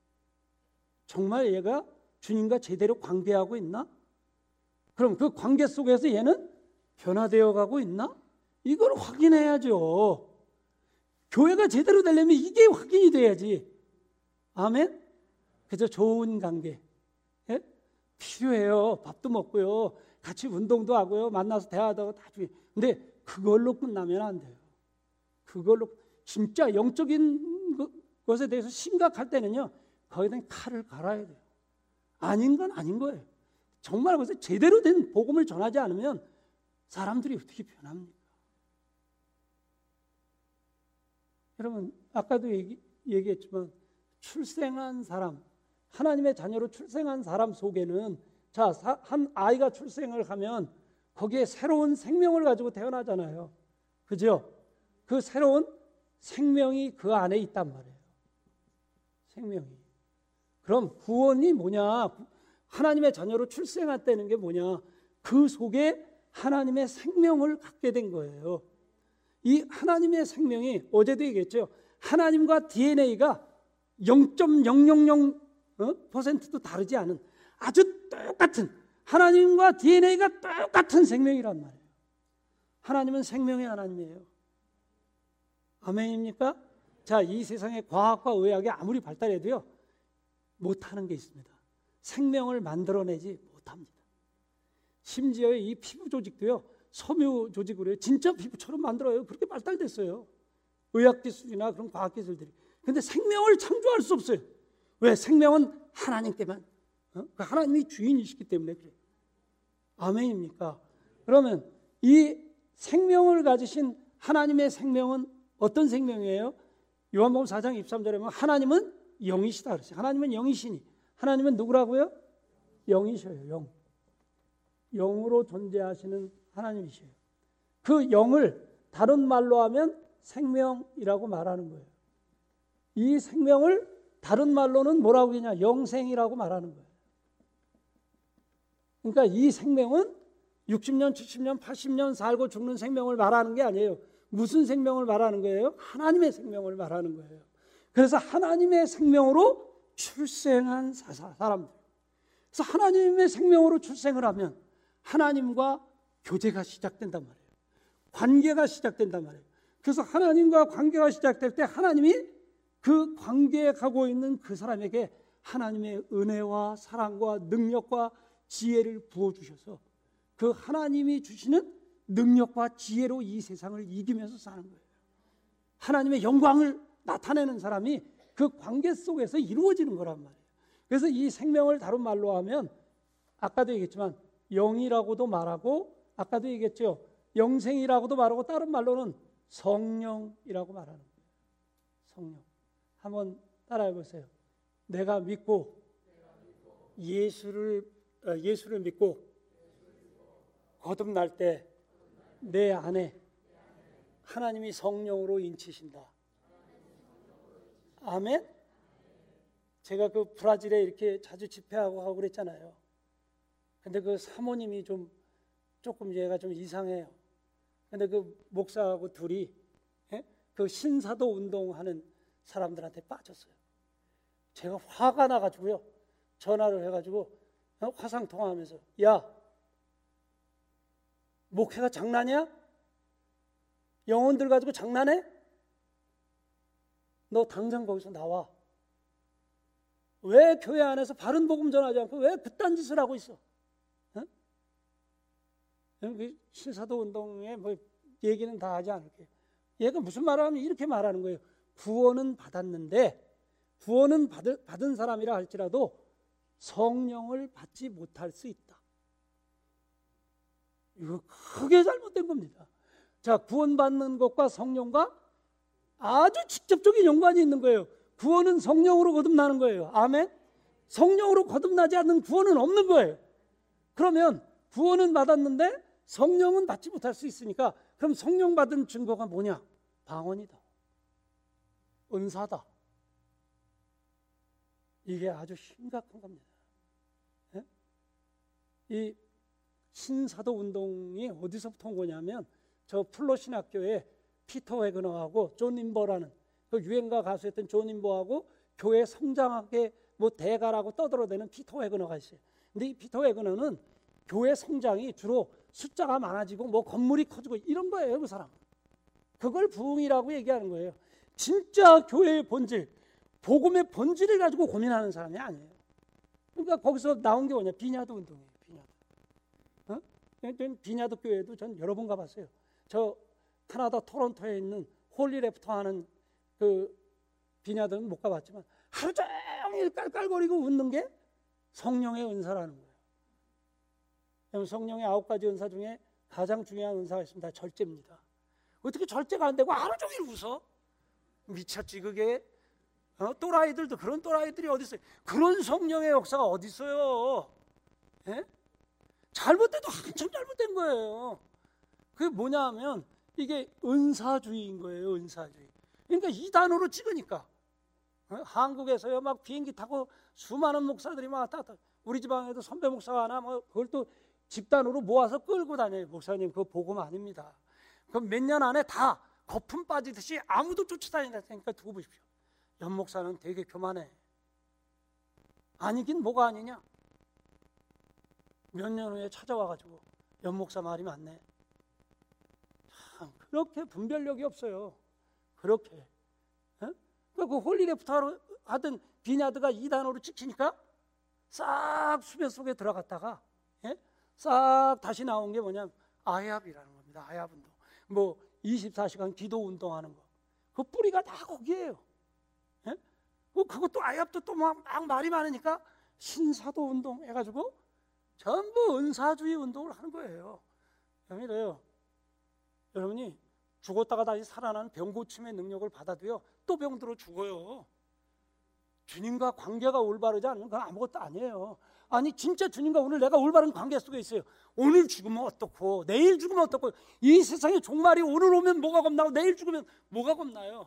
정말 얘가 주님과 제대로 관계하고 있나? 그럼 그 관계 속에서 얘는 변화되어 가고 있나? 이걸 확인해야죠. 교회가 제대로 되려면 이게 확인이 돼야지. 아멘? 그저 좋은 관계. 예? 필요해요. 밥도 먹고요. 같이 운동도 하고요. 만나서 대화도 하고 다 중요해요. 근데 그걸로 끝나면 안 돼요. 그걸로 진짜 영적인 것에 대해서 심각할 때는요. 거기다 칼을 갈아야 돼요. 아닌 건 아닌 거예요. 정말 그래서 제대로 된 복음을 전하지 않으면 사람들이 어떻게 변합니까? 여러분, 아까도 얘기했지만 출생한 사람, 하나님의 자녀로 출생한 사람 속에는 한 아이가 출생을 하면 거기에 새로운 생명을 가지고 태어나잖아요. 그죠? 그 새로운 생명이 그 안에 있단 말이에요. 생명이. 그럼 구원이 뭐냐? 하나님의 자녀로 출생했다는 게 뭐냐? 그 속에 하나님의 생명을 갖게 된 거예요. 이 하나님의 생명이 어제도 얘기했죠. 하나님과 DNA가 0.000%도 다르지 않은 아주 똑같은 하나님과 DNA가 똑같은 생명이란 말이에요. 하나님은 생명의 하나님이에요. 아멘입니까? 자, 이 세상의 과학과 의학이 아무리 발달해도요 못하는 게 있습니다. 생명을 만들어내지 못합니다. 심지어 이 피부 조직도요 섬유 조직으로 진짜 피부처럼 만들어요. 그렇게 발달됐어요. 의학기술이나 그런 과학기술들이. 근데 생명을 창조할 수 없어요. 왜? 생명은 하나님께만, 하나님이 주인이시기 때문에 그래요. 아멘입니까? 그러면 이 생명을 가지신 하나님의 생명은 어떤 생명이에요? 요한복음 4장 23절에 보면 하나님은 영이시다 그랬어요. 하나님은 영이시니 하나님은 누구라고요? 영이셔요. 영. 영으로 존재하시는 하나님이셔요. 그 영을 다른 말로 하면 생명이라고 말하는 거예요. 이 생명을 다른 말로는 뭐라고 하냐? 영생이라고 말하는 거예요. 그러니까 이 생명은 60년, 70년, 80년 살고 죽는 생명을 말하는 게 아니에요. 무슨 생명을 말하는 거예요? 하나님의 생명을 말하는 거예요. 그래서 하나님의 생명으로 출생한 사람들. 그래서 하나님의 생명으로 출생을 하면 하나님과 교제가 시작된단 말이에요. 관계가 시작된단 말이에요. 그래서 하나님과 관계가 시작될 때 하나님이 그 관계에 가고 있는 그 사람에게 하나님의 은혜와 사랑과 능력과 지혜를 부어주셔서 그 하나님이 주시는 능력과 지혜로 이 세상을 이기면서 사는 거예요. 하나님의 영광을 나타내는 사람이 그 관계 속에서 이루어지는 거란 말이에요. 그래서 이 생명을 다른 말로 하면 아까도 얘기했지만 영이라고도 말하고 아까도 얘기했죠. 영생이라고도 말하고 다른 말로는 성령이라고 말하는 거예요. 성령. 한번 따라해 보세요. 내가 믿고 예수를 믿고 거듭날 때 내 안에 하나님이 성령으로 인치신다. 아멘. 제가 그 브라질에 이렇게 자주 집회하고 하고 그랬잖아요. 근데 그 사모님이 조금 얘가 좀 이상해요. 근데 그 목사하고 둘이 그 신사도 운동하는 사람들한테 빠졌어요. 제가 화가 나가지고요. 전화를 해가지고 화상 통화하면서 야, 목회가 장난이야? 영혼들 가지고 장난해? 너 당장 거기서 나와. 왜 교회 안에서 바른 복음 전하지 않고 왜 그딴 짓을 하고 있어? 신사도 운동에 뭐 얘기는 다 하지 않을게요. 얘가 무슨 말을 하면 이렇게 말하는 거예요. 구원은 받았는데 구원은 받은 사람이라 할지라도 성령을 받지 못할 수 있다. 이거 크게 잘못된 겁니다. 자, 구원받는 것과 성령과 아주 직접적인 연관이 있는 거예요. 구원은 성령으로 거듭나는 거예요. 아멘. 성령으로 거듭나지 않는 구원은 없는 거예요. 그러면 구원은 받았는데 성령은 받지 못할 수 있으니까 그럼 성령 받은 증거가 뭐냐? 방언이다. 은사다. 이게 아주 심각한 겁니다. 네? 이 신사도 운동이 어디서부터 온 거냐면 저 플러 신학교에 피터 회그너하고 존 임버라는 그 유행가 가수였던 존 임버하고 교회 성장하게 뭐 대가라고 떠들어대는 피터 회그너가 있어요. 근데 이 피터 회그너는 교회 성장이 주로 숫자가 많아지고 뭐 건물이 커지고 이런 거예요. 그 사람. 그걸 부흥이라고 얘기하는 거예요. 진짜 교회의 본질, 복음의 본질을 가지고 고민하는 사람이 아니에요. 그러니까 거기서 나온 게 뭐냐? 비냐드 운동이에요. 비냐드 교회도 전 여러 번 가봤어요. 저 캐나다 토론토에 있는 홀리래프터 하는 그 비냐드는 못 가봤지만 하루 종일 깔깔거리고 웃는 게 성령의 은사라는 거예요. 성령의 9가지 은사 중에 가장 중요한 은사가 있습니다. 절제입니다. 어떻게 절제가 안 되고 하루 종일 웃어? 미쳤지 그게. 또라이들도 그런 또라이들이 어디 있어요? 그런 성령의 역사가 어디 있어요? 예? 잘못돼도 한참 잘못된 거예요. 그게 뭐냐 하면 이게 은사주의인 거예요. 은사주의. 그러니까 이 단어로 찍으니까 한국에서요 막 비행기 타고 수많은 목사들이 막 왔다 갔다. 우리 지방에도 선배 목사가 하나 뭐 그걸 또 집단으로 모아서 끌고 다녀요. 목사님 그거 복음 아닙니다. 그럼 몇 년 안에 다 거품 빠지듯이 아무도 쫓아다니니까 두고 보십시오. 연 목사는 되게 교만해. 아니긴 뭐가 아니냐. 몇 년 후에 찾아와가지고 연 목사 말이 맞네. 참 그렇게 분별력이 없어요. 그렇게. 그 홀리래프터 하던 비냐드가 이 단어로 찍히니까 싹 수면 속에 들어갔다가 싹 다시 나온 게 뭐냐면 아합이라는 겁니다. 아합 운동. 뭐 24시간 기도 운동하는 거. 그 뿌리가 다 거기에요. 그것도 아합도 또 막 말이 많으니까 신사도 운동 해가지고 전부 은사주의 운동을 하는 거예요. 여러분이 죽었다가 다시 살아나는 병고침의 능력을 받아도요 또 병들어 죽어요. 주님과 관계가 올바르지 않으면 그건 아무것도 아니에요. 아니 진짜 주님과 오늘 내가 올바른 관계 속에 있어요. 오늘 죽으면 어떻고 내일 죽으면 어떻고 이 세상의 종말이 오늘 오면 뭐가 겁나고 내일 죽으면 뭐가 겁나요?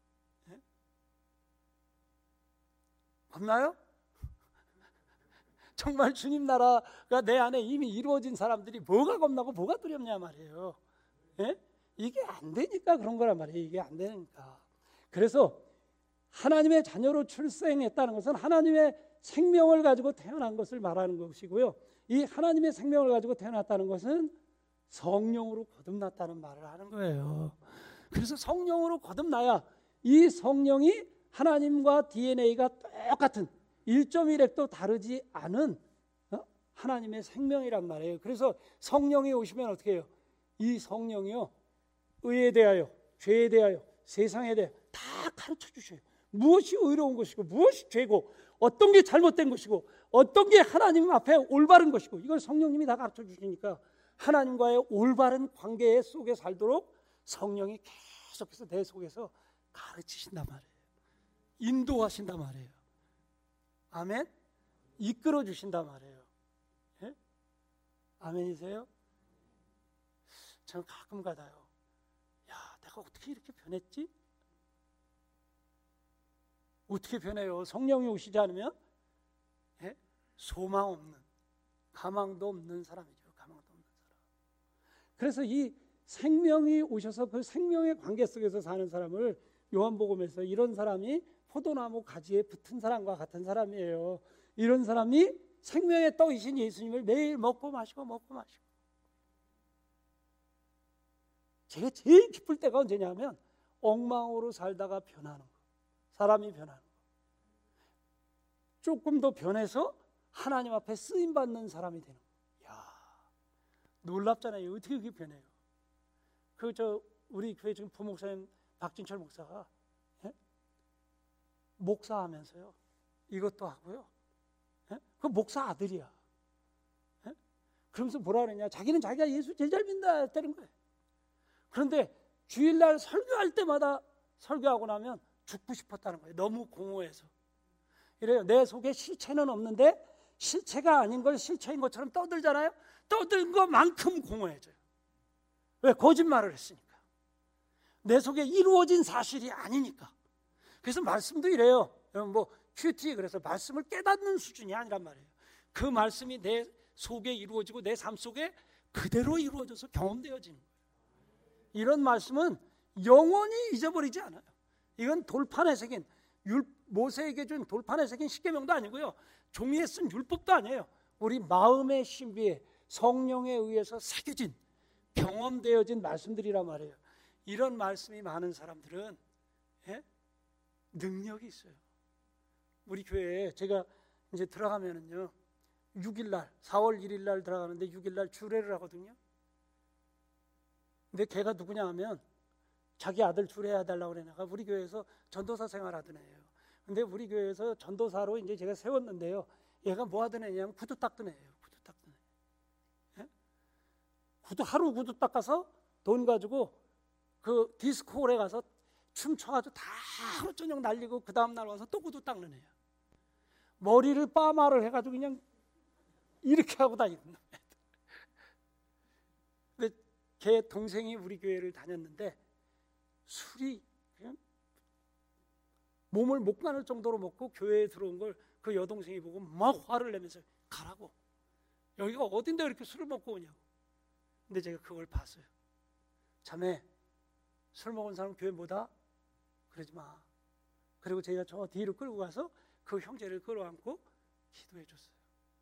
겁나요? 정말 주님 나라가 내 안에 이미 이루어진 사람들이 뭐가 겁나고 뭐가 두렵냐 말이에요. 예? 이게 안 되니까 그런 거란 말이에요. 이게 안 되니까. 그래서 하나님의 자녀로 출생했다는 것은 하나님의 생명을 가지고 태어난 것을 말하는 것이고요. 이 하나님의 생명을 가지고 태어났다는 것은 성령으로 거듭났다는 말을 하는 거예요. 그래서 성령으로 거듭나야 이 성령이 하나님과 DNA가 똑같은 1.1획도 다르지 않은 하나님의 생명이란 말이에요. 그래서 성령이 오시면 어떻게 해요? 이 성령이요, 의에 대하여, 죄에 대하여, 세상에 대하여 다 가르쳐 주셔요. 무엇이 의로운 것이고 무엇이 죄고 어떤 게 잘못된 것이고 어떤 게 하나님 앞에 올바른 것이고 이걸 성령님이 다 가르쳐 주시니까 하나님과의 올바른 관계 속에 살도록 성령이 계속해서 내 속에서 가르치신단 말이에요. 인도하신단 말이에요. 아멘? 이끌어 주신단 말이에요. 예? 아멘이세요? 저는 가끔 가다요, 야, 내가 어떻게 이렇게 변했지? 어떻게 변해요? 성령이 오시지 않으면 예? 소망 없는, 가망도 없는 사람이죠. 가망도 없는 사람. 그래서 이 생명이 오셔서 그 생명의 관계 속에서 사는 사람을 요한복음에서 이런 사람이 포도나무 가지에 붙은 사람과 같은 사람이에요. 이런 사람이 생명의 떡이신 예수님을 매일 먹고 마시고 먹고 마시고. 제가 제일 기쁠 때가 언제냐면 엉망으로 살다가 변하는 거. 사람이 변하는 거. 조금 더 변해서 하나님 앞에 쓰임받는 사람이 되는 거. 이야, 놀랍잖아요. 어떻게 그렇게 변해요? 우리 교회 지금 부목사님 박진철 목사가 예? 목사하면서요, 이것도 하고요. 예? 그 목사 아들이야. 예? 그러면서 뭐라 그러냐? 자기는 자기가 예수 제일 잘 믿는다 했다는 거예요. 그런데 주일날 설교할 때마다 설교하고 나면 죽고 싶었다는 거예요. 너무 공허해서. 이래요. 내 속에 실체는 없는데 실체가 아닌 걸 실체인 것처럼 떠들잖아요. 떠든 것만큼 공허해져요. 왜? 거짓말을 했으니까. 내 속에 이루어진 사실이 아니니까. 그래서 말씀도 이래요. 뭐 큐티, 그래서 말씀을 깨닫는 수준이 아니란 말이에요. 그 말씀이 내 속에 이루어지고 내 삶 속에 그대로 이루어져서 경험되어지는 거예요. 이런 말씀은 영원히 잊어버리지 않아요. 이건 돌판에 새긴 모세에게 준 돌판에 새긴 십계명도 아니고요, 종이에 쓴 율법도 아니에요. 우리 마음의 신비에 성령에 의해서 새겨진, 경험되어진 말씀들이란 말이에요. 이런 말씀이 많은 사람들은 예? 능력이 있어요. 우리 교회에 제가 이제 들어가면은요, 6일날 4월 1일날 들어가는데 6일날 주례를 하거든요. 근데 걔가 누구냐 하면 자기 아들 주례해달라고 그래. 내가 우리 교회에서 전도사 생활하던 애예요. 근데 우리 교회에서 전도사로 이제 제가 세웠는데요, 얘가 뭐 하던 애냐면 구두 닦던 애예요. 구두 닦던 애. 예? 하루 구두 닦아서 돈 가지고 그 디스코홀에 가서 춤춰가지고 다 하루 저녁 날리고 그 다음날 와서 또 구두 닦는 애야. 머리를 빠마를 해가지고 그냥 이렇게 하고 다니는 애들. 근데 걔 동생이 우리 교회를 다녔는데 술이 그냥 몸을 못 가눌 정도로 먹고 교회에 들어온 걸 그 여동생이 보고 막 화를 내면서 가라고, 여기가 어딘데 이렇게 술을 먹고 오냐고. 근데 제가 그걸 봤어요. 자매, 술 먹은 사람 교회 뭐다? 그러지 마. 그리고 제가 저 뒤로 끌고 가서 그 형제를 끌어안고 기도해 줬어요.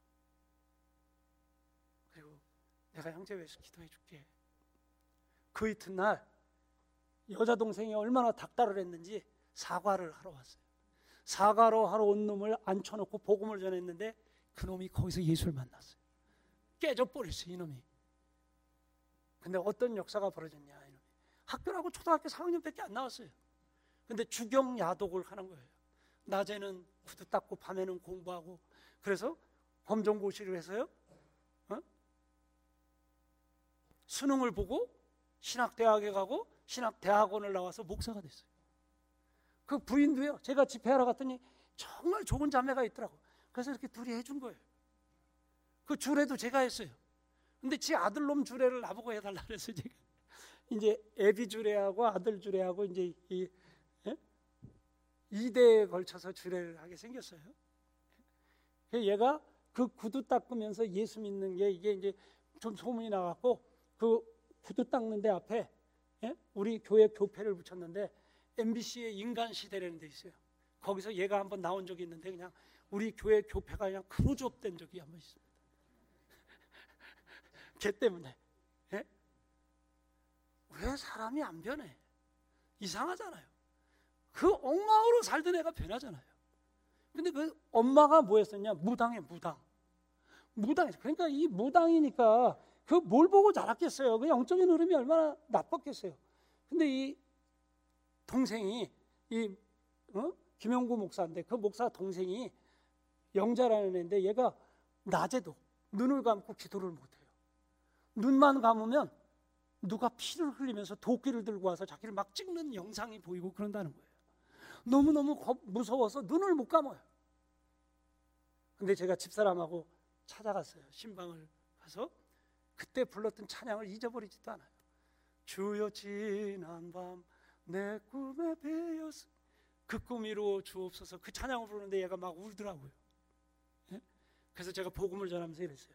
그리고 내가 형제 위해서 기도해 줄게. 그 이튿날 여자 동생이 얼마나 닥달을 했는지 사과를 하러 왔어요. 사과로 하러 온 놈을 앉혀놓고 복음을 전했는데 그 놈이 거기서 예수를 만났어요. 깨져버렸어요, 이놈이. 근데 어떤 역사가 벌어졌냐, 이놈이. 학교라고 초등학교 4학년밖에 안 나왔어요. 근데 주경 야독을 하는 거예요. 낮에는 구두 닦고 밤에는 공부하고. 그래서 검정고시를 해서요, 수능을 보고 신학대학에 가고 신학대학원을 나와서 목사가 됐어요. 그 부인도요, 제가 집회하러 갔더니 정말 좋은 자매가 있더라고. 그래서 이렇게 둘이 해준 거예요. 그 주례도 제가 했어요. 근데 지 아들놈 주례를 나보고 해달라 그래서 제가 이제 애비 주례하고 아들 주례하고 이제 2대에 걸쳐서 주례를 하게 생겼어요. 얘가 그 구두 닦으면서 예수 믿는 게 이게 이제 좀 소문이 나갖고 그 구두 닦는 데 앞에 우리 교회 교패를 붙였는데 MBC의 인간 시대라는 데 있어요. 거기서 얘가 한번 나온 적이 있는데 그냥 우리 교회 교패가 그냥 크로즈업 된 적이 한번 있습니다. 걔 때문에. 왜 사람이 안 변해? 이상하잖아요. 그 엉망으로 살던 애가 변하잖아요. 근데 그 엄마가 뭐였었냐? 무당이에요, 무당. 무당이죠. 그러니까 이 무당이니까 그 뭘 보고 자랐겠어요. 그 영적인 흐름이 얼마나 나빴겠어요. 근데 이 동생이 김영구 목사인데 그 목사 동생이 영자라는 애인데 얘가 낮에도 눈을 감고 기도를 못해요. 눈만 감으면 누가 피를 흘리면서 도끼를 들고 와서 자기를 막 찍는 영상이 보이고 그런다는 거예요. 너무너무 무서워서 눈을 못 감아요. 근데 제가 집사람하고 찾아갔어요. 신방을 가서 그때 불렀던 찬양을 잊어버리지도 않아요. 주여 지난 밤 내 꿈에 배었어 그 꿈 이루어 주옵소서. 그 찬양을 부르는데 얘가 막 울더라고요. 그래서 제가 복음을 전하면서 이랬어요.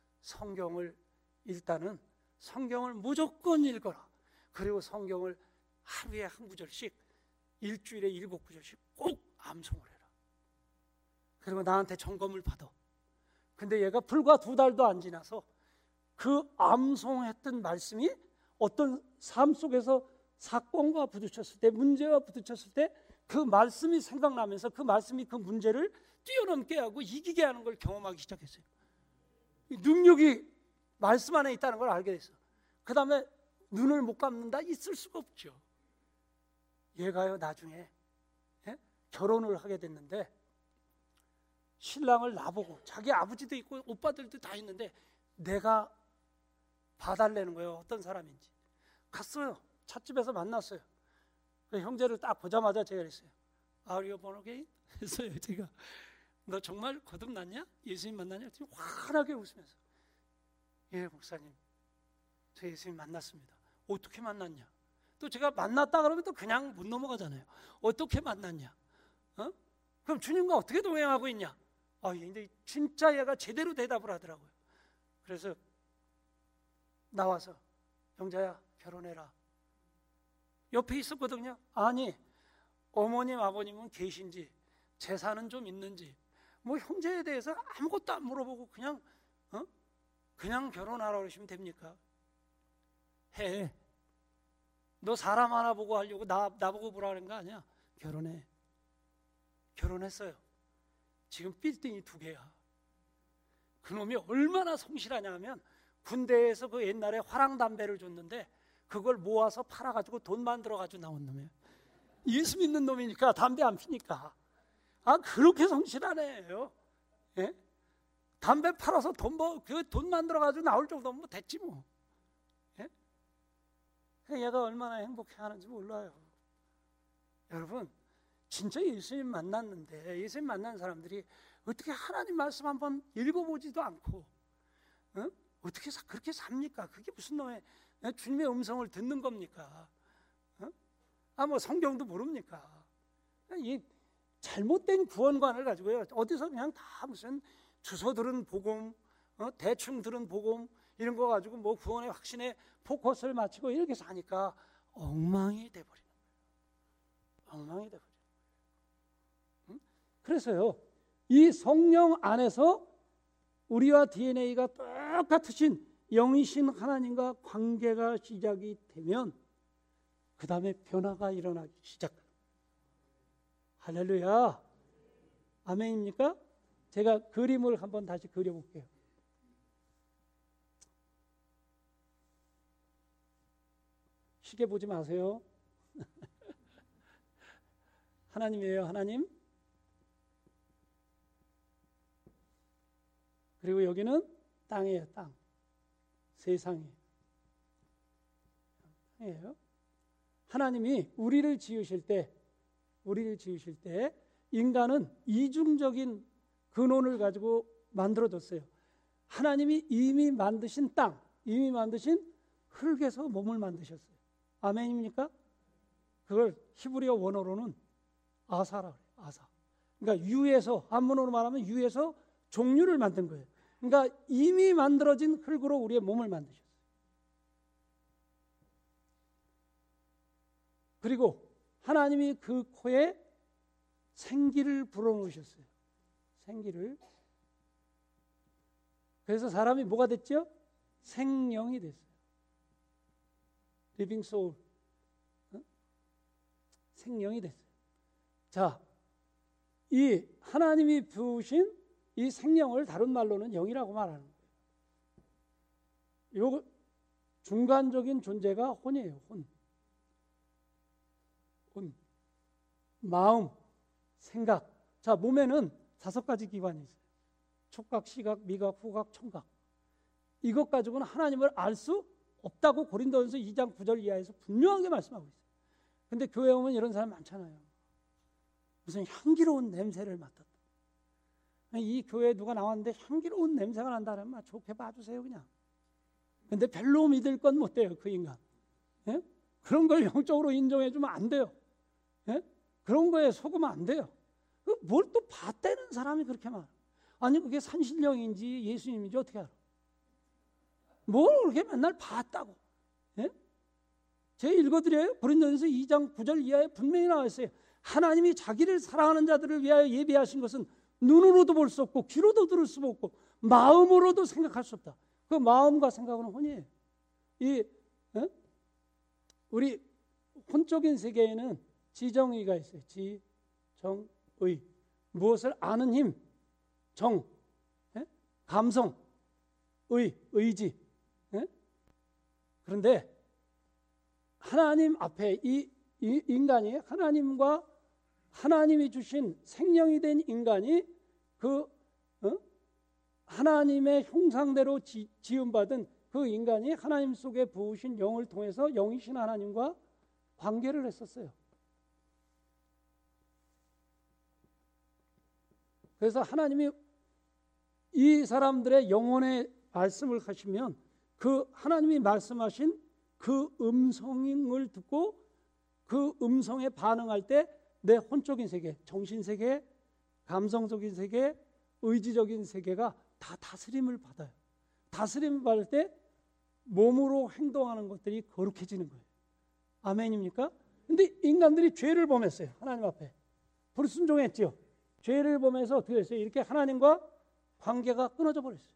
일단은 성경을 무조건 읽어라. 그리고 성경을 하루에 한 구절씩, 일주일에 7구절씩 꼭 암송을 해라. 그리고 나한테 점검을 받아. 근데 얘가 불과 2달도 안 지나서 그 암송했던 말씀이 어떤 삶 속에서 사건과 부딪혔을 때, 문제와 부딪혔을 때 그 말씀이 생각나면서 그 말씀이 그 문제를 뛰어넘게 하고 이기게 하는 걸 경험하기 시작했어요. 능력이 말씀 안에 있다는 걸 알게 됐어. 그 다음에 눈을 못 감는다? 있을 수가 없죠. 얘가요 나중에 결혼을 하게 됐는데 신랑을 나보고, 자기 아버지도 있고 오빠들도 다 있는데 내가 봐달라는 거예요. 어떤 사람인지. 갔어요. 찻집에서 만났어요. 그 형제를 딱 보자마자 제가 그랬어요. Are you born again? 했어요. 제가 너 정말 거듭났냐? 예수님 만났냐? 환하게 웃으면서 예 목사님 저 예수님 만났습니다. 어떻게 만났냐? 또 제가 만났다 그러면 또 그냥 못 넘어가잖아요. 어떻게 만났냐? 그럼 주님과 어떻게 동행하고 있냐? 근데 진짜 얘가 제대로 대답을 하더라고요. 그래서 나와서 영자야 결혼해라. 옆에 있었거든요. 아니 어머님 아버님은 계신지 재산은 좀 있는지 뭐 형제에 대해서 아무것도 안 물어보고 그냥 결혼하라 그러시면 됩니까? 해. 너 사람 하나 보고 하려고 나보고 보라는 거 아니야. 결혼해. 결혼했어요. 지금 빌딩이 2개야. 그놈이 얼마나 성실하냐 하면 군대에서 그 옛날에 화랑담배를 줬는데 그걸 모아서 팔아가지고 돈 만들어가지고 나온 놈이에요. 예수 믿는 놈이니까 담배 안 피니까. 그렇게 성실하네요. 예? 담배 팔아서 돈 만들어가지고 나올 정도면 뭐 됐지 뭐. 예? 얘가 얼마나 행복해하는지 몰라요. 여러분 진짜 예수님 만났는데 예수님 만난 사람들이 어떻게 하나님 말씀 한번 읽어보지도 않고 어떻게 그렇게 삽니까? 그게 무슨 놈의 주님의 음성을 듣는 겁니까? 뭐 성경도 모릅니까? 이 잘못된 구원관을 가지고요 어디서 그냥 다 무슨 주소 들은 복음, 대충 들은 복음 이런 거 가지고 뭐 구원의 확신에 포커스를 맞추고 이렇게 사니까 엉망이 돼버리는 거예요. 엉망이 돼버려요. 그래서요 이 성령 안에서 우리와 DNA가 똑같으신 영이신 하나님과 관계가 시작이 되면 그 다음에 변화가 일어나기 시작합니다. 할렐루야. 아멘입니까? 제가 그림을 한번 다시 그려볼게요. 시계 보지 마세요. 하나님이에요, 하나님. 그리고 여기는 땅이에요, 땅. 세상이에요. 하나님이 우리를 지으실 때 인간은 이중적인 근원을 가지고 만들어졌어요. 하나님이 이미 만드신 땅, 이미 만드신 흙에서 몸을 만드셨어요. 아멘입니까? 그걸 히브리어 원어로는 아사라 그래요. 아사. 그러니까 유에서, 한문으로 말하면 유에서 종류를 만든 거예요. 그러니까 이미 만들어진 흙으로 우리의 몸을 만드셨어요. 그리고 하나님이 그 코에 생기를 불어넣으셨어요. 생기를. 그래서 사람이 뭐가 됐죠? 생명이 됐어요. 리빙 소울. 생명이 됐어요. 자, 이 하나님이 부으신 이 생명을 다른 말로는 영이라고 말하는 거예요. 요 중간적인 존재가 혼이에요. 혼. 마음, 생각. 자, 몸에는 5가지 기관이 있어요. 촉각, 시각, 미각, 후각, 청각. 이것 가지고는 하나님을 알 수 없다고 고린도전서 2장 9절 이하에서 분명하게 말씀하고 있어요. 근데 교회 오면 이런 사람 많잖아요. 무슨 향기로운 냄새를 맡았다. 이 교회에 누가 나왔는데 향기로운 냄새가 난다 그러면 좋게 봐주세요 그냥. 근데 별로 믿을 건 못 돼요. 그 인간. 예? 그런 걸 영적으로 인정해 주면 안 돼요. 예? 그런 거에 속으면 안 돼요. 뭘 또 봤다는 사람이 그렇게 많아. 아니 그게 산신령인지 예수님인지 어떻게 알아? 뭘 그렇게 맨날 봤다고. 예? 제가 읽어드려요. 고린도전서 2장 9절 이하에 분명히 나와 있어요. 하나님이 자기를 사랑하는 자들을 위하여 예비하신 것은 눈으로도 볼 수 없고 귀로도 들을 수 없고 마음으로도 생각할 수 없다. 그 마음과 생각은 혼이에요. 우리 혼적인 세계에는 지정의가 있어요. 지정의. 무엇을 아는 힘, 정, 감성, 의지. 그런데 하나님 앞에 이 인간이 하나님과 하나님이 주신 생명이 된 인간이 그 하나님의 형상대로 지음받은 그 인간이 하나님 속에 부으신 영을 통해서 영이신 하나님과 관계를 했었어요. 그래서 하나님이 이 사람들의 영혼의 말씀을 하시면 그 하나님이 말씀하신 그 음성을 듣고 그 음성에 반응할 때 내 혼적인 세계, 정신세계, 감성적인 세계, 의지적인 세계가 다 다스림을 받아요. 다스림을 받을 때 몸으로 행동하는 것들이 거룩해지는 거예요. 아멘입니까? 근데 인간들이 죄를 범했어요. 하나님 앞에. 불순종했죠. 죄를 범해서 어떻게 됐어요? 이렇게 하나님과 관계가 끊어져 버렸어요.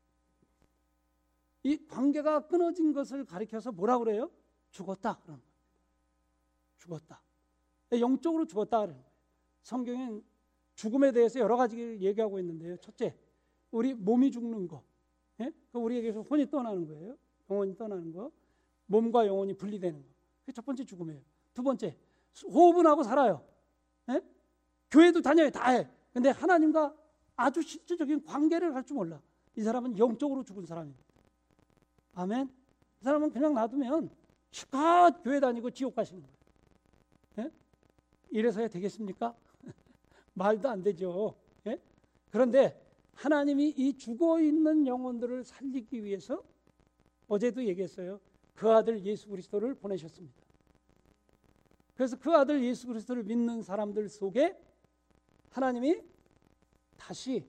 이 관계가 끊어진 것을 가리켜서 뭐라 그래요? 죽었다. 그런 거예요. 죽었다. 영적으로 죽었다. 그러는 거예요. 성경엔 죽음에 대해서 여러 가지를 얘기하고 있는데요. 첫째, 우리 몸이 죽는 거. 예? 우리에게서 혼이 떠나는 거예요. 영혼이 떠나는 거. 몸과 영혼이 분리되는 거. 그게 첫 번째 죽음이에요. 두 번째, 호흡은 하고 살아요. 예? 교회도 다녀요. 다 해. 근데 하나님과 아주 실질적인 관계를 할 줄 몰라. 이 사람은 영적으로 죽은 사람입니다. 아멘. 이 사람은 그냥 놔두면 시컷 교회 다니고 지옥 가시는 거예요. 예? 이래서야 되겠습니까? 말도 안 되죠. 예? 그런데 하나님이 이 죽어있는 영혼들을 살리기 위해서 어제도 얘기했어요. 그 아들 예수 그리스도를 보내셨습니다. 그래서 그 아들 예수 그리스도를 믿는 사람들 속에 하나님이 다시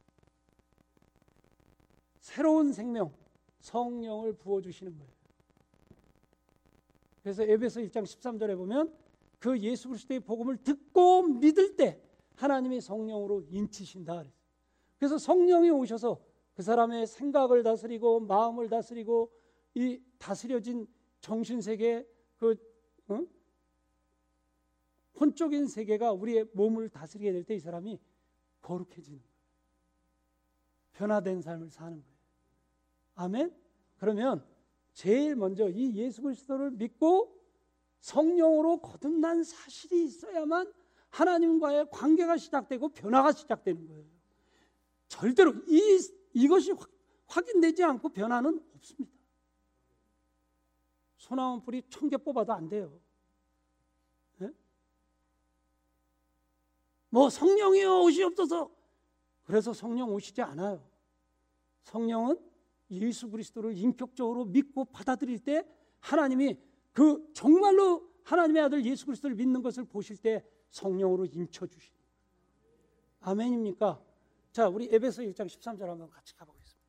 새로운 생명, 성령을 부어주시는 거예요. 그래서 에베소 1장 13절에 보면 그 예수 그리스도의 복음을 듣고 믿을 때 하나님이 성령으로 인치신다. 그래서 성령이 오셔서 그 사람의 생각을 다스리고 마음을 다스리고 이 다스려진 정신세계 그 혼적인 세계가 우리의 몸을 다스리게 될 때 이 사람이 거룩해지는 거예요. 변화된 삶을 사는 거예요. 아멘? 그러면 제일 먼저 이 예수 그리스도를 믿고 성령으로 거듭난 사실이 있어야만 하나님과의 관계가 시작되고 변화가 시작되는 거예요. 절대로 이것이 확인되지 않고 변화는 없습니다. 소나무 뿌리 1000개 뽑아도 안 돼요. 네? 뭐 성령이여 오시옵소서. 그래서 성령 오시지 않아요. 성령은 예수 그리스도를 인격적으로 믿고 받아들일 때 하나님이 그 정말로 하나님의 아들 예수 그리스도를 믿는 것을 보실 때 성령으로 인쳐주시는 거예요. 아멘입니까? 자, 우리 에베소 1장 13절 한번 같이 가보겠습니다.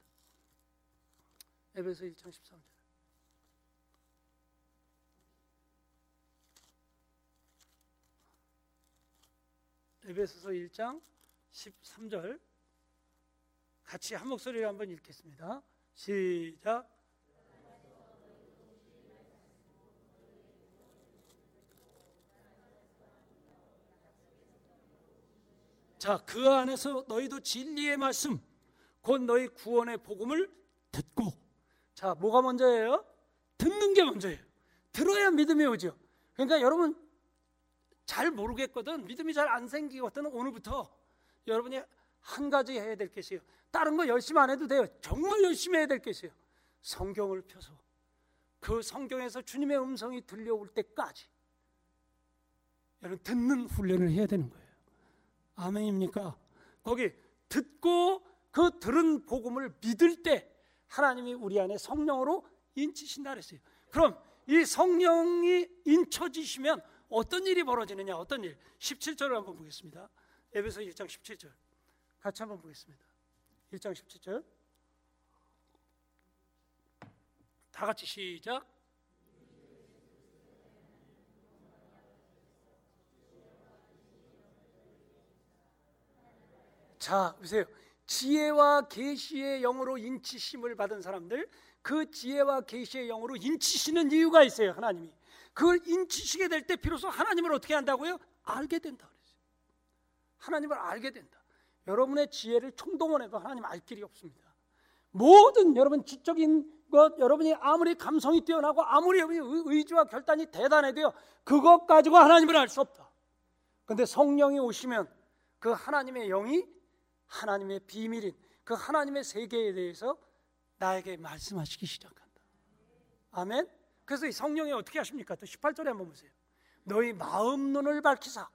에베소 1장 13절. 에베소서 1장 13절 같이 한 목소리로 한번 읽겠습니다. 시작. 자, 그 안에서 너희도 진리의 말씀 곧 너희 구원의 복음을 듣고. 자, 뭐가 먼저예요? 듣는 게 먼저예요. 들어야 믿음이 오죠. 그러니까 여러분 잘 모르겠거든, 믿음이 잘 안 생기거든, 오늘부터 여러분이 한 가지 해야 될 게 있어요. 다른 거 열심히 안 해도 돼요. 정말 열심히 해야 될 게 있어요. 성경을 펴서 그 성경에서 주님의 음성이 들려올 때까지 여러분 듣는 훈련을 해야 되는 거예요. 아멘입니까? 거기 듣고 그 들은 복음을 믿을 때 하나님이 우리 안에 성령으로 인치신다 그랬어요. 그럼 이 성령이 인쳐지시면 어떤 일이 벌어지느냐? 어떤 일? 17절을 한번 보겠습니다. 에베소 1장 17절 같이 한번 보겠습니다. 1장 17절 다 같이 시작. 자, 보세요. 지혜와 계시의 영으로 인치심을 받은 사람들, 그 지혜와 계시의 영으로 인치시는 이유가 있어요. 하나님이 그걸 인치시게 될 때 비로소 하나님을 어떻게 한다고요? 알게 된다 그랬어요. 하나님을 알게 된다. 여러분의 지혜를 총동원해도 하나님 알 길이 없습니다. 모든 여러분 지적인 것, 여러분이 아무리 감성이 뛰어나고 아무리 여러분이 의지와 결단이 대단해도요, 그것 가지고 하나님을 알 수 없다. 그런데 성령이 오시면 그 하나님의 영이 하나님의 비밀인 그 하나님의 세계에 대해서 나에게 말씀하시기 시작한다. 아멘. 그래서 이 성령이 어떻게 하십니까? 또 18절에 한번 보세요. 너희 마음 눈을 밝히사,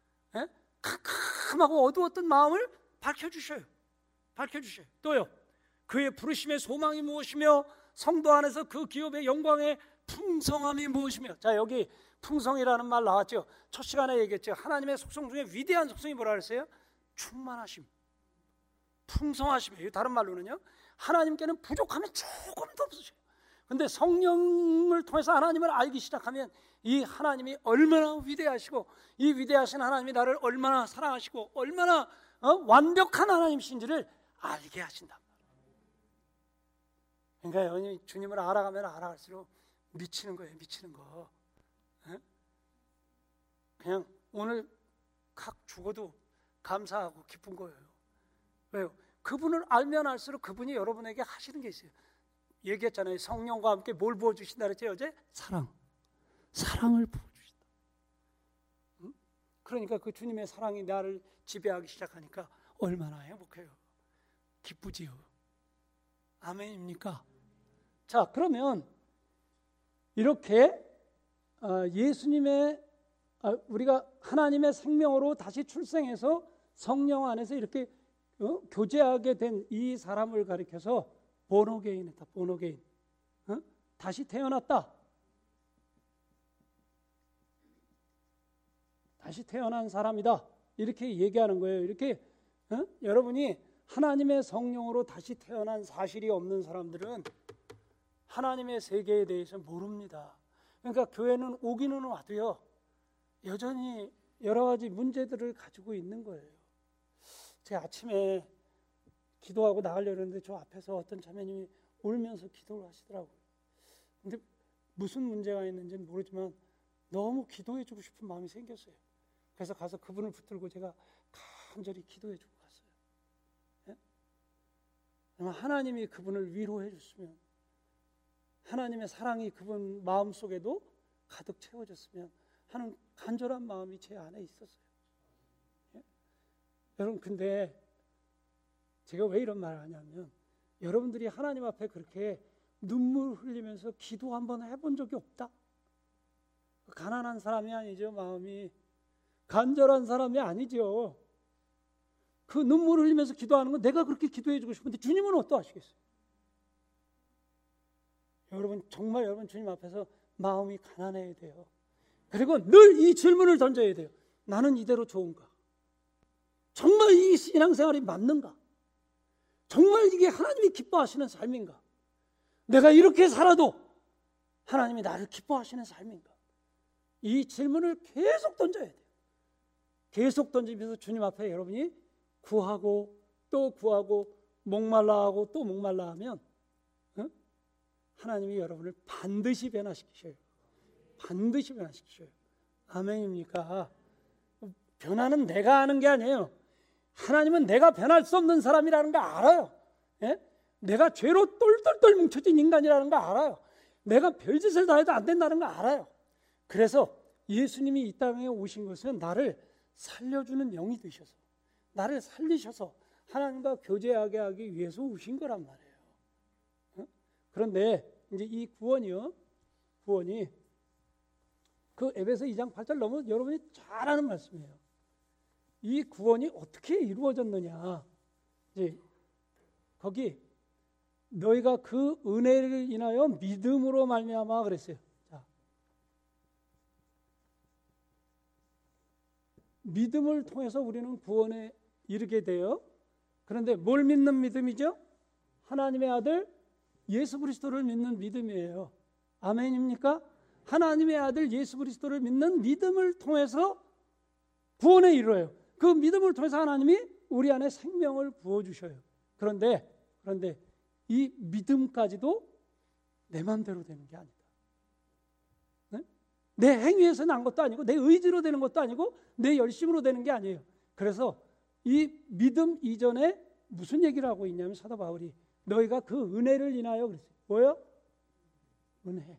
캄캄하고 어두웠던 마음을 밝혀주셔요. 밝혀주셔요. 또요, 그의 부르심의 소망이 무엇이며 성도 안에서 그 기업의 영광의 풍성함이 무엇이며. 자, 여기 풍성이라는 말 나왔죠. 첫 시간에 얘기했죠. 하나님의 속성 중에 위대한 속성이 뭐라 그랬어요? 충만하심, 풍성하심이에요. 다른 말로는요, 하나님께는 부족함이 조금도 없으셔요. 근데 성령을 통해서 하나님을 알기 시작하면 이 하나님이 얼마나 위대하시고 이 위대하신 하나님이 나를 얼마나 사랑하시고 얼마나 완벽한 하나님이신지를 알게 하신단 말이에요. 그러니까 주님을 알아가면 알아갈수록 미치는 거예요. 미치는 거. 그냥 오늘 각 죽어도 감사하고 기쁜 거예요. 왜요? 그분을 알면 알수록 그분이 여러분에게 하시는 게 있어요. 얘기했잖아요. 성령과 함께 뭘 부어주신다 그랬죠 어제? 사랑을 부어주신다. 그러니까 그 주님의 사랑이 나를 지배하기 시작하니까 얼마나 행복해요. 기쁘지요. 아멘입니까? 자, 그러면 이렇게 예수님의 우리가 하나님의 생명으로 다시 출생해서 성령 안에서 이렇게 교제하게 된 이 사람을 가리켜서 본어게인 했다. 본어게인. 다시 태어났다. 다시 태어난 사람이다. 이렇게 얘기하는 거예요. 이렇게 여러분이 하나님의 성령으로 다시 태어난 사실이 없는 사람들은 하나님의 세계에 대해서 모릅니다. 그러니까 교회는 오기는 와도요, 여전히 여러 가지 문제들을 가지고 있는 거예요. 제가 아침에 기도하고 나가려고 했는데 저 앞에서 어떤 자매님이 울면서 기도를 하시더라고요. 근데 무슨 문제가 있는지는 모르지만 너무 기도해주고 싶은 마음이 생겼어요. 그래서 가서 그분을 붙들고 제가 간절히 기도해주고 갔어요. 예? 하나님이 그분을 위로해 줬으면, 하나님의 사랑이 그분 마음속에도 가득 채워졌으면 하는 간절한 마음이 제 안에 있었어요. 예? 여러분, 근데 제가 왜 이런 말을 하냐면, 여러분들이 하나님 앞에 그렇게 눈물 흘리면서 기도 한번 해본 적이 없다? 가난한 사람이 아니죠. 마음이 간절한 사람이 아니죠. 그 눈물 흘리면서 기도하는 건 내가 그렇게 기도해주고 싶은데 주님은 어떠하시겠어요? 여러분, 정말 여러분 주님 앞에서 마음이 가난해야 돼요. 그리고 늘 이 질문을 던져야 돼요. 나는 이대로 좋은가? 정말 이 신앙생활이 맞는가? 정말 이게 하나님이 기뻐하시는 삶인가? 내가 이렇게 살아도 하나님이 나를 기뻐하시는 삶인가? 이 질문을 계속 던져야 돼요. 계속 던지면서 주님 앞에 여러분이 구하고 또 구하고 목말라하고 또 목말라하면 하나님이 여러분을 반드시 변화시키셔요. 반드시 변화시키셔요. 아멘입니까? 변화는 내가 하는 게 아니에요. 하나님은 내가 변할 수 없는 사람이라는 거 알아요. 예? 내가 죄로 똘똘똘 뭉쳐진 인간이라는 거 알아요. 내가 별짓을 다 해도 안 된다는 거 알아요. 그래서 예수님이 이 땅에 오신 것은 나를 살려주는 영이 되셔서, 나를 살리셔서 하나님과 교제하게 하기 위해서 오신 거란 말이에요. 그런데 이제 이 구원이 그 에베소 2장 8절 너무 여러분이 잘 아는 말씀이에요. 이 구원이 어떻게 이루어졌느냐? 이제 거기 너희가 그 은혜를 인하여 믿음으로 말미암아 그랬어요. 자, 믿음을 통해서 우리는 구원에 이르게 돼요. 그런데 뭘 믿는 믿음이죠? 하나님의 아들 예수 그리스도를 믿는 믿음이에요. 아멘입니까? 하나님의 아들 예수 그리스도를 믿는 믿음을 통해서 구원에 이르러요. 그 믿음을 통해서 하나님이 우리 안에 생명을 부어주셔요. 그런데 이 믿음까지도 내 마음대로 되는 게 아니다. 네? 내 행위에서 난 것도 아니고 내 의지로 되는 것도 아니고 내 열심으로 되는 게 아니에요. 그래서 이 믿음 이전에 무슨 얘기를 하고 있냐면 사도 바울이 너희가 그 은혜를 인하여 그랬어요. 뭐요? 은혜.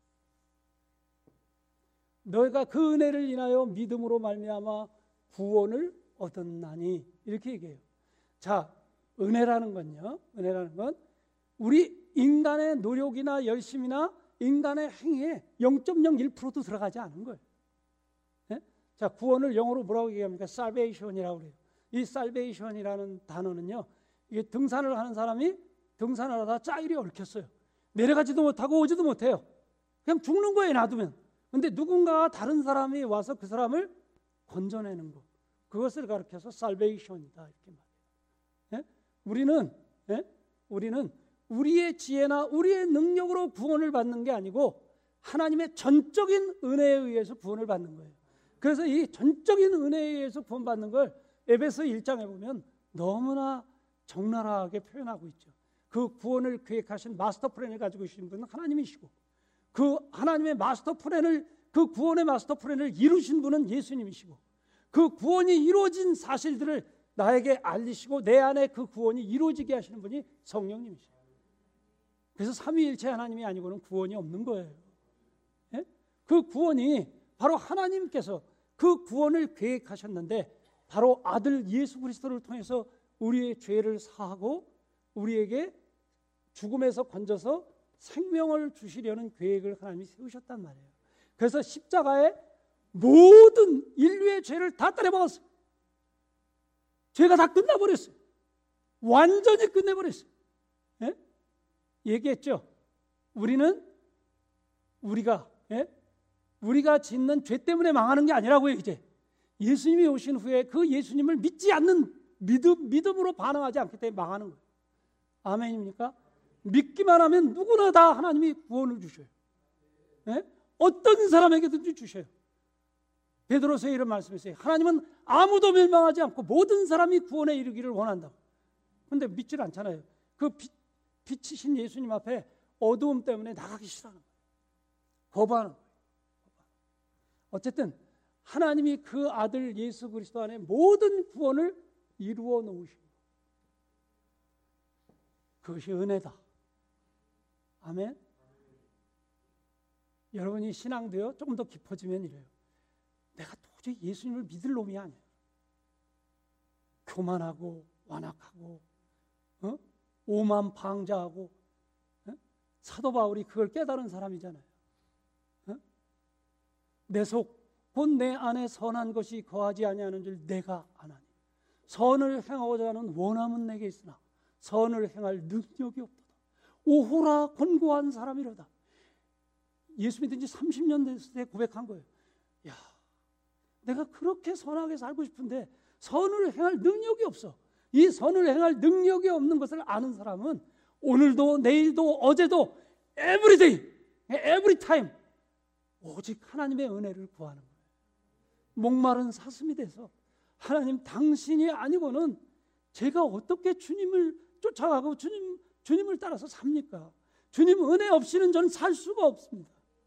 너희가 그 은혜를 인하여 믿음으로 말미암아 구원을 얻었나니 이렇게 얘기해요. 자, 은혜라는 건요. 은혜라는 건 우리 인간의 노력이나 열심이나 인간의 행위에 0.01%도 들어가지 않은 거예요. 네? 자, 구원을 영어로 뭐라고 얘기합니까? salvation이라고 그래요. 이 salvation이라는 단어는요. 이게 등산을 하는 사람이 등산을 하다가 짜일이 얽혔어요. 내려가지도 못하고 오지도 못해요. 그냥 죽는 거예요, 놔두면. 근데 누군가 다른 사람이 와서 그 사람을 건져내는 거. 그것을 가르쳐서 salvation이다 이렇게 말해요. 예? 우리는 우리의 지혜나 우리의 능력으로 구원을 받는 게 아니고 하나님의 전적인 은혜에 의해서 구원을 받는 거예요. 그래서 이 전적인 은혜에 의해서 구원받는 걸 에베소 1장에 보면 너무나 적나라하게 표현하고 있죠. 그 구원을 계획하신 마스터 플랜을 가지고 계신 분은 하나님이시고 그 하나님의 마스터 플랜을 그 구원의 마스터 플랜을 이루신 분은 예수님이시고 그 구원이 이루어진 사실들을 나에게 알리시고 내 안에 그 구원이 이루어지게 하시는 분이 성령님이시죠. 그래서 삼위일체 하나님이 아니고는 구원이 없는 거예요. 예? 그 구원이 바로 하나님께서 그 구원을 계획하셨는데 바로 아들 예수 그리스도를 통해서 우리의 죄를 사하고 우리에게 죽음에서 건져서 생명을 주시려는 계획을 하나님이 세우셨단 말이에요. 그래서 십자가에 모든 인류의 죄를 다 따려먹었어요. 죄가 다 끝나버렸어요. 완전히 끝내버렸어요. 예? 얘기했죠. 우리가 짓는 죄 때문에 망하는 게 아니라고요. 이제 예수님이 오신 후에 그 예수님을 믿지 않는 믿음으로 반응하지 않기 때문에 망하는 거예요. 아멘입니까? 믿기만 하면 누구나 다 하나님이 구원을 주셔요. 예? 어떤 사람에게든지 주셔요. 베드로서 이런 말씀했어요. 하나님은 아무도 멸망하지 않고 모든 사람이 구원에 이르기를 원한다고. 그런데 믿질 않잖아요. 그 빛이신 예수님 앞에 어두움 때문에 나가기 싫어하는 거예요. 거부하는 거예요. 어쨌든 하나님이 그 아들 예수 그리스도 안에 모든 구원을 이루어 놓으신 거예요. 그것이 은혜다. 아멘. 여러분이 신앙도요 조금 더 깊어지면 이래요. 내가 도저히 예수님을 믿을 놈이 아니야. 교만하고 완악하고 오만방자하고 사도 바울이 그걸 깨달은 사람이잖아요. 내 속 곧 내 안에 선한 것이 거하지 아니하는 줄 내가 아나니 선을 행하고자 하는 원함은 내게 있으나 선을 행할 능력이 없도다. 오호라 권고한 사람이로다. 예수 믿은 지 30년 됐을 때 고백한 거예요. 야, 내가 그렇게 선하게 살고 싶은데 선을 행할 능력이 없어. 이 선을 행할 능력이 없는 것을 아는 사람은 오늘도 내일도 어제도 everyday, every time 오직 하나님의 은혜를 구하는 거예요. 목마른 사슴이 돼서 하나님 당신이 아니고는 제가 어떻게 주님을 쫓아가고 주님을 따라서 삽니까? 주님 은혜 없이는 저는 살 수가 없습니다.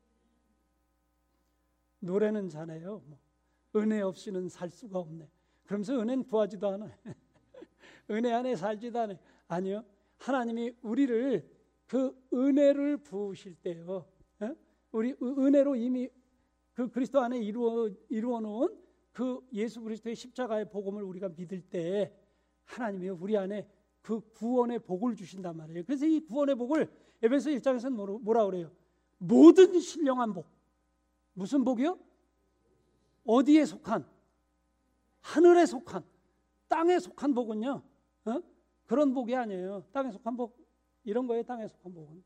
노래는 잘해요. 은혜 없이는 살 수가 없네. 그러면서 은혜는 구하지도 않아요. 은혜 안에 살지도 않아요. 아니요. 하나님이 우리를 그 은혜를 부으실 때요. 우리 은혜로 이미 그 그리스도 안에 이루어 놓은 그 예수 그리스도의 십자가의 복음을 우리가 믿을 때 하나님이 우리 안에 그 구원의 복을 주신단 말이에요. 그래서 이 구원의 복을 에베소 1장에서는 뭐라 그래요? 모든 신령한 복. 무슨 복이요? 어디에 속한? 하늘에 속한, 땅에 속한 복은요, 그런 복이 아니에요. 땅에 속한 복, 이런 거예요. 땅에 속한 복은.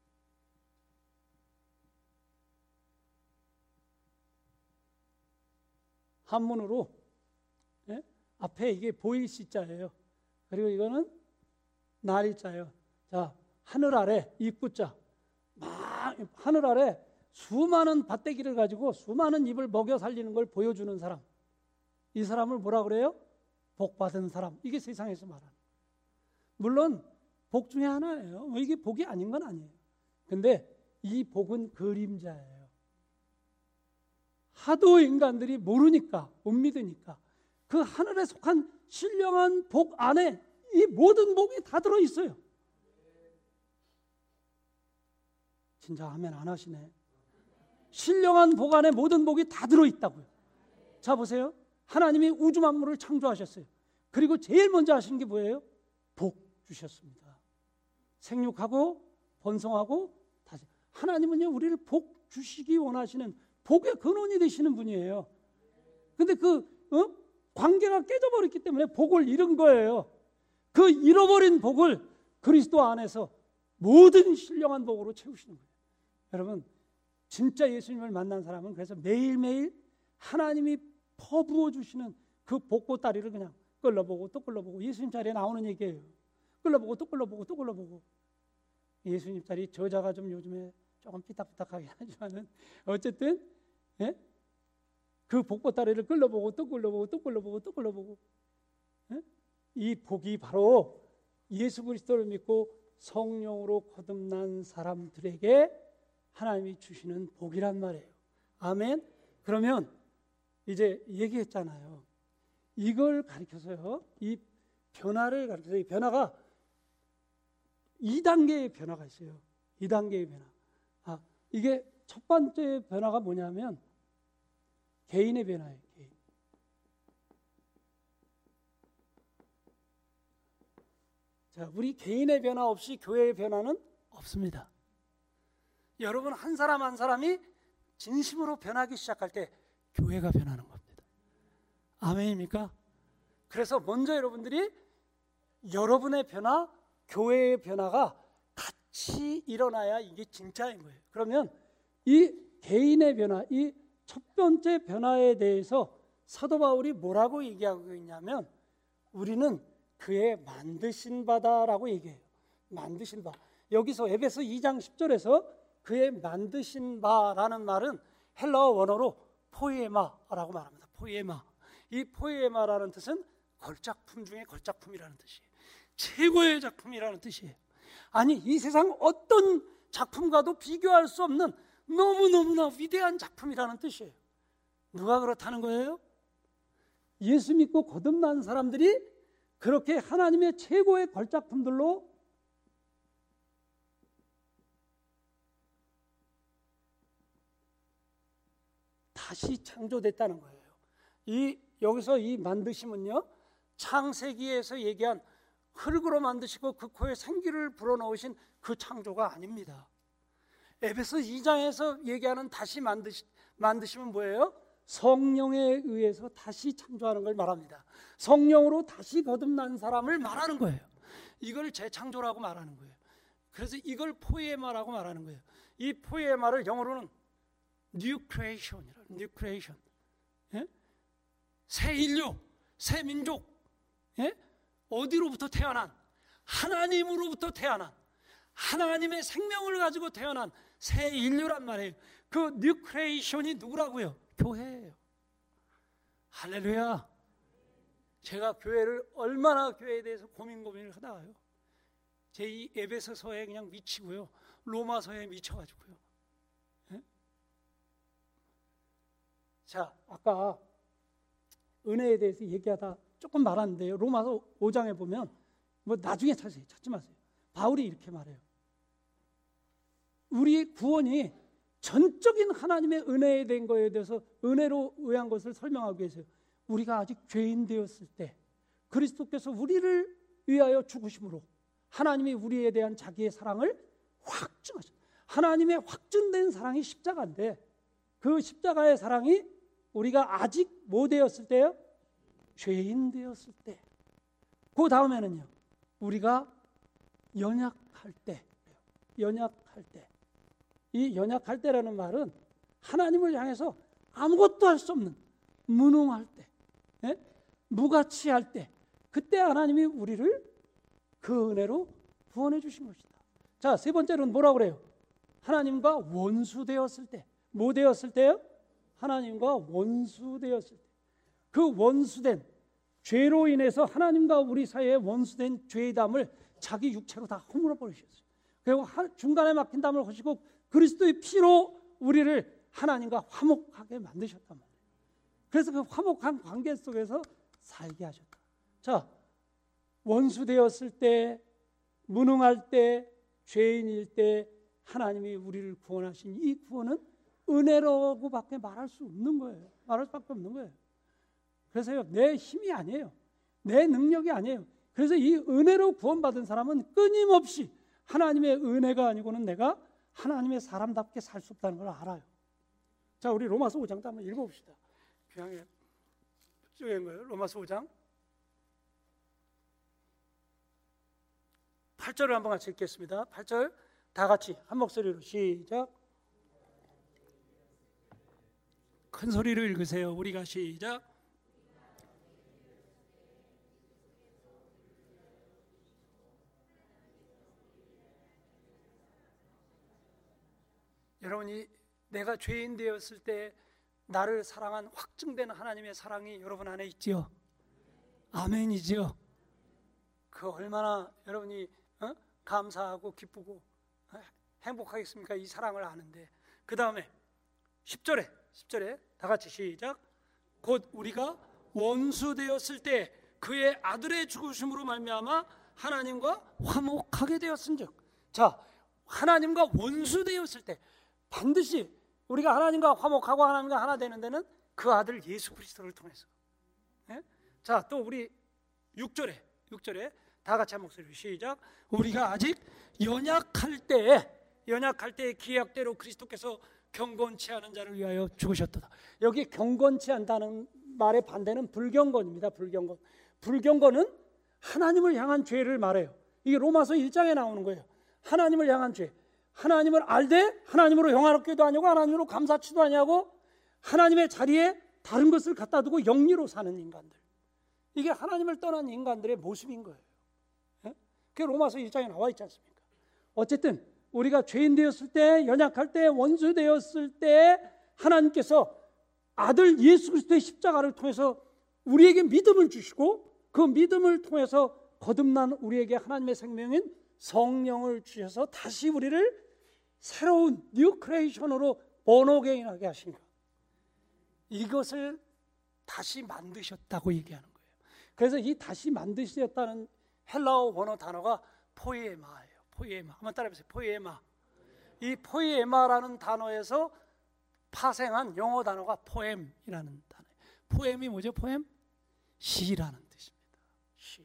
한문으로 앞에 이게 보일 시자예요. 그리고 이거는 날일자예요. 자, 하늘 아래 입구자, 막 하늘 아래 수많은 밭대기를 가지고 수많은 입을 먹여 살리는 걸 보여주는 사람, 이 사람을 뭐라 그래요? 복 받은 사람. 이게 세상에서 말하는, 물론 복 중에 하나예요. 이게 복이 아닌 건 아니에요. 근데 이 복은 그림자예요. 하도 인간들이 모르니까, 못 믿으니까 그 하늘에 속한 신령한 복 안에 이 모든 복이 다 들어있어요. 진짜 아멘 안 하시네. 신령한 복 안에 모든 복이 다 들어있다고요. 자 보세요. 하나님이 우주 만물을 창조하셨어요. 그리고 제일 먼저 하신 게 뭐예요? 복 주셨습니다. 생육하고 번성하고 다시. 하나님은요 우리를 복 주시기 원하시는 복의 근원이 되시는 분이에요. 근데 그 관계가 깨져버렸기 때문에 복을 잃은 거예요. 그 잃어버린 복을 그리스도 안에서 모든 신령한 복으로 채우시는 거예요. 여러분 진짜 예수님을 만난 사람은 그래서 매일매일 하나님이 퍼부어 주시는 그 복보따리를 그냥 끌러보고 또 끌러보고, 예수님 자리에 나오는 얘기예요. 끌러보고 또 끌러보고 또 끌러보고. 예수님 자리 저자가 좀 요즘에 조금 삐딱삐딱하긴 하지만은 어쨌든 그 복보따리를 끌러보고 또 끌러보고 또 끌러보고 또 끌러보고. 이 복이 바로 예수 그리스도를 믿고 성령으로 거듭난 사람들에게 하나님이 주시는 복이란 말이에요. 아멘. 그러면 이제 얘기했잖아요. 이걸 가리켜서요, 이 변화를 가리켜서, 이 변화가 2단계의 변화가 있어요. 2단계의 변화. 이게 첫 번째 변화가 뭐냐면 개인의 변화예요. 개인. 자, 우리 개인의 변화 없이 교회의 변화는 없습니다. 여러분 한 사람 한 사람이 진심으로 변하기 시작할 때 교회가 변하는 겁니다. 아멘입니까? 그래서 먼저 여러분들이 여러분의 변화, 교회의 변화가 같이 일어나야 이게 진짜인 거예요. 그러면 이 개인의 변화, 이 첫 번째 변화에 대해서 사도 바울이 뭐라고 얘기하고 있냐면 우리는 그의 만드신 바다라고 얘기해요. 만드신 바. 여기서 에베소 2장 10절에서 그의 만드신 바라는 말은 헬라어 원어로 포이에마라고 말합니다. 포이에마. 이 포이에마라는 뜻은 걸작품 중에 걸작품이라는 뜻이에요. 최고의 작품이라는 뜻이에요. 아니 이 세상 어떤 작품과도 비교할 수 없는 너무너무나 위대한 작품이라는 뜻이에요. 누가 그렇다는 거예요? 예수 믿고 거듭난 사람들이 그렇게 하나님의 최고의 걸작품들로 다시 창조됐다는 거예요. 여기서 이 만드심은요, 창세기에서 얘기한 흙으로 만드시고 그 코에 생기를 불어넣으신 그 창조가 아닙니다. 에베소 2장에서 얘기하는 다시 만드심은 뭐예요? 성령에 의해서 다시 창조하는 걸 말합니다. 성령으로 다시 거듭난 사람을 말하는 거예요. 이걸 재창조라고 말하는 거예요. 그래서 이걸 포이에마라고 말하는 거예요. 이 포이에마를 영어로는 New Creation이라고. New Creation. 새 인류, 새 민족. 어디로부터 태어난, 하나님으로부터 태어난, 하나님의 생명을 가지고 태어난 새 인류란 말이에요. 그 뉴 크리에이션이 누구라고요? 교회예요. 할렐루야. 제가 교회를 얼마나 교회에 대해서 고민을 하다가요, 제 이 에베소서에 그냥 미치고요, 로마서에 미쳐가지고요. 예? 자, 아까 은혜에 대해서 얘기하다 조금 말았는데요, 로마서 5장에 보면 뭐 나중에 찾지 마세요. 바울이 이렇게 말해요. 우리 구원이 전적인 하나님의 은혜에 대한 거에 대해서, 은혜로 의한 것을 설명하기 위해서 우리가 아직 죄인 되었을 때 그리스도께서 우리를 위하여 죽으심으로 하나님이 우리에 대한 자기의 사랑을 확증하셨어요. 하나님의 확증된 사랑이 십자가인데, 그 십자가의 사랑이 우리가 아직 뭐 되었을 때요? 죄인 되었을 때. 그 다음에는요, 우리가 연약할 때. 연약할 때. 이 연약할 때라는 말은 하나님을 향해서 아무것도 할 수 없는, 무능할 때, 예? 무가치할 때, 그때 하나님이 우리를 그 은혜로 구원해 주신 것이다. 자, 세 번째로는 뭐라고 그래요? 하나님과 원수 되었을 때. 뭐 되었을 때요? 하나님과 원수 되었을 때. 그 원수된, 죄로 인해서 하나님과 우리 사이에 원수된 죄의 담을 자기 육체로 다 허물어 버리셨어요. 그리고 중간에 막힌 담을 허시고 그리스도의 피로 우리를 하나님과 화목하게 만드셨단 말이에요. 그래서 그 화목한 관계 속에서 살게 하셨다. 자, 원수 되었을 때, 무능할 때, 죄인일 때 하나님이 우리를 구원하신 이 구원은 은혜라고밖에 말할 수 없는 거예요. 말할 수밖에 없는 거예요. 그래서요, 내 힘이 아니에요. 내 능력이 아니에요. 그래서 이 은혜로 구원받은 사람은 끊임없이 하나님의 은혜가 아니고는 내가 하나님의 사람답게 살 수 없다는 걸 알아요. 자, 우리 로마서 5장도 한번 읽어봅시다. 교양에 쪽인 거예요. 로마서 5장 8절을 한번 같이 읽겠습니다. 8절 다 같이 한 목소리로 시작. 큰 소리로 읽으세요. 우리가 시작. 여러분이 내가 죄인 되었을 때 나를 사랑한 확증된 하나님의 사랑이 여러분 안에 있지요? 아멘이지요? 그 얼마나 여러분이 감사하고 기쁘고 행복하겠습니까? 이 사랑을 아는데. 그 다음에 10절에 다 같이 시작. 곧 우리가 원수 되었을 때 그의 아들의 죽으심으로 말미암아 하나님과 화목하게 되었은즉. 자, 하나님과 원수 되었을 때 반드시 우리가 하나님과 화목하고 하나님과 하나 되는 데는 그 아들 예수 그리스도를 통해서. 예? 자, 또 우리 6절에 다 같이 한 목소리로 시작. 우리가 아직 연약할 때의 기약대로 그리스도께서 경건치 않은 자를 위하여 죽으셨도다. 여기 경건치 않다는 말의 반대는 불경건입니다. 불경건은 하나님을 향한 죄를 말해요. 이게 로마서 1장에 나오는 거예요. 하나님을 향한 죄. 하나님을 알되 하나님으로 영화롭게도 아니고 하나님으로 감사치도 아니하고 하나님의 자리에 다른 것을 갖다 두고 영리로 사는 인간들. 이게 하나님을 떠난 인간들의 모습인 거예요. 그게 로마서 1장에 나와 있지 않습니까? 어쨌든 우리가 죄인 되었을 때, 연약할 때, 원수 되었을 때 하나님께서 아들 예수 그리스도의 십자가를 통해서 우리에게 믿음을 주시고 그 믿음을 통해서 거듭난 우리에게 하나님의 생명인 성령을 주셔서 다시 우리를 새로운 뉴 크리에이션으로 본어게인하게 하신 것. 이것을 다시 만드셨다고 얘기하는 거예요. 그래서 이 다시 만드셨다는 헬라어 원어 단어가 포이에마예요. 포이에마. 한번 따라해보세요. 포이에마. 이 포이에마라는 단어에서 파생한 영어 단어가 포엠이라는 단어예요. 포엠이 뭐죠? 포엠? 시라는 뜻입니다. 시.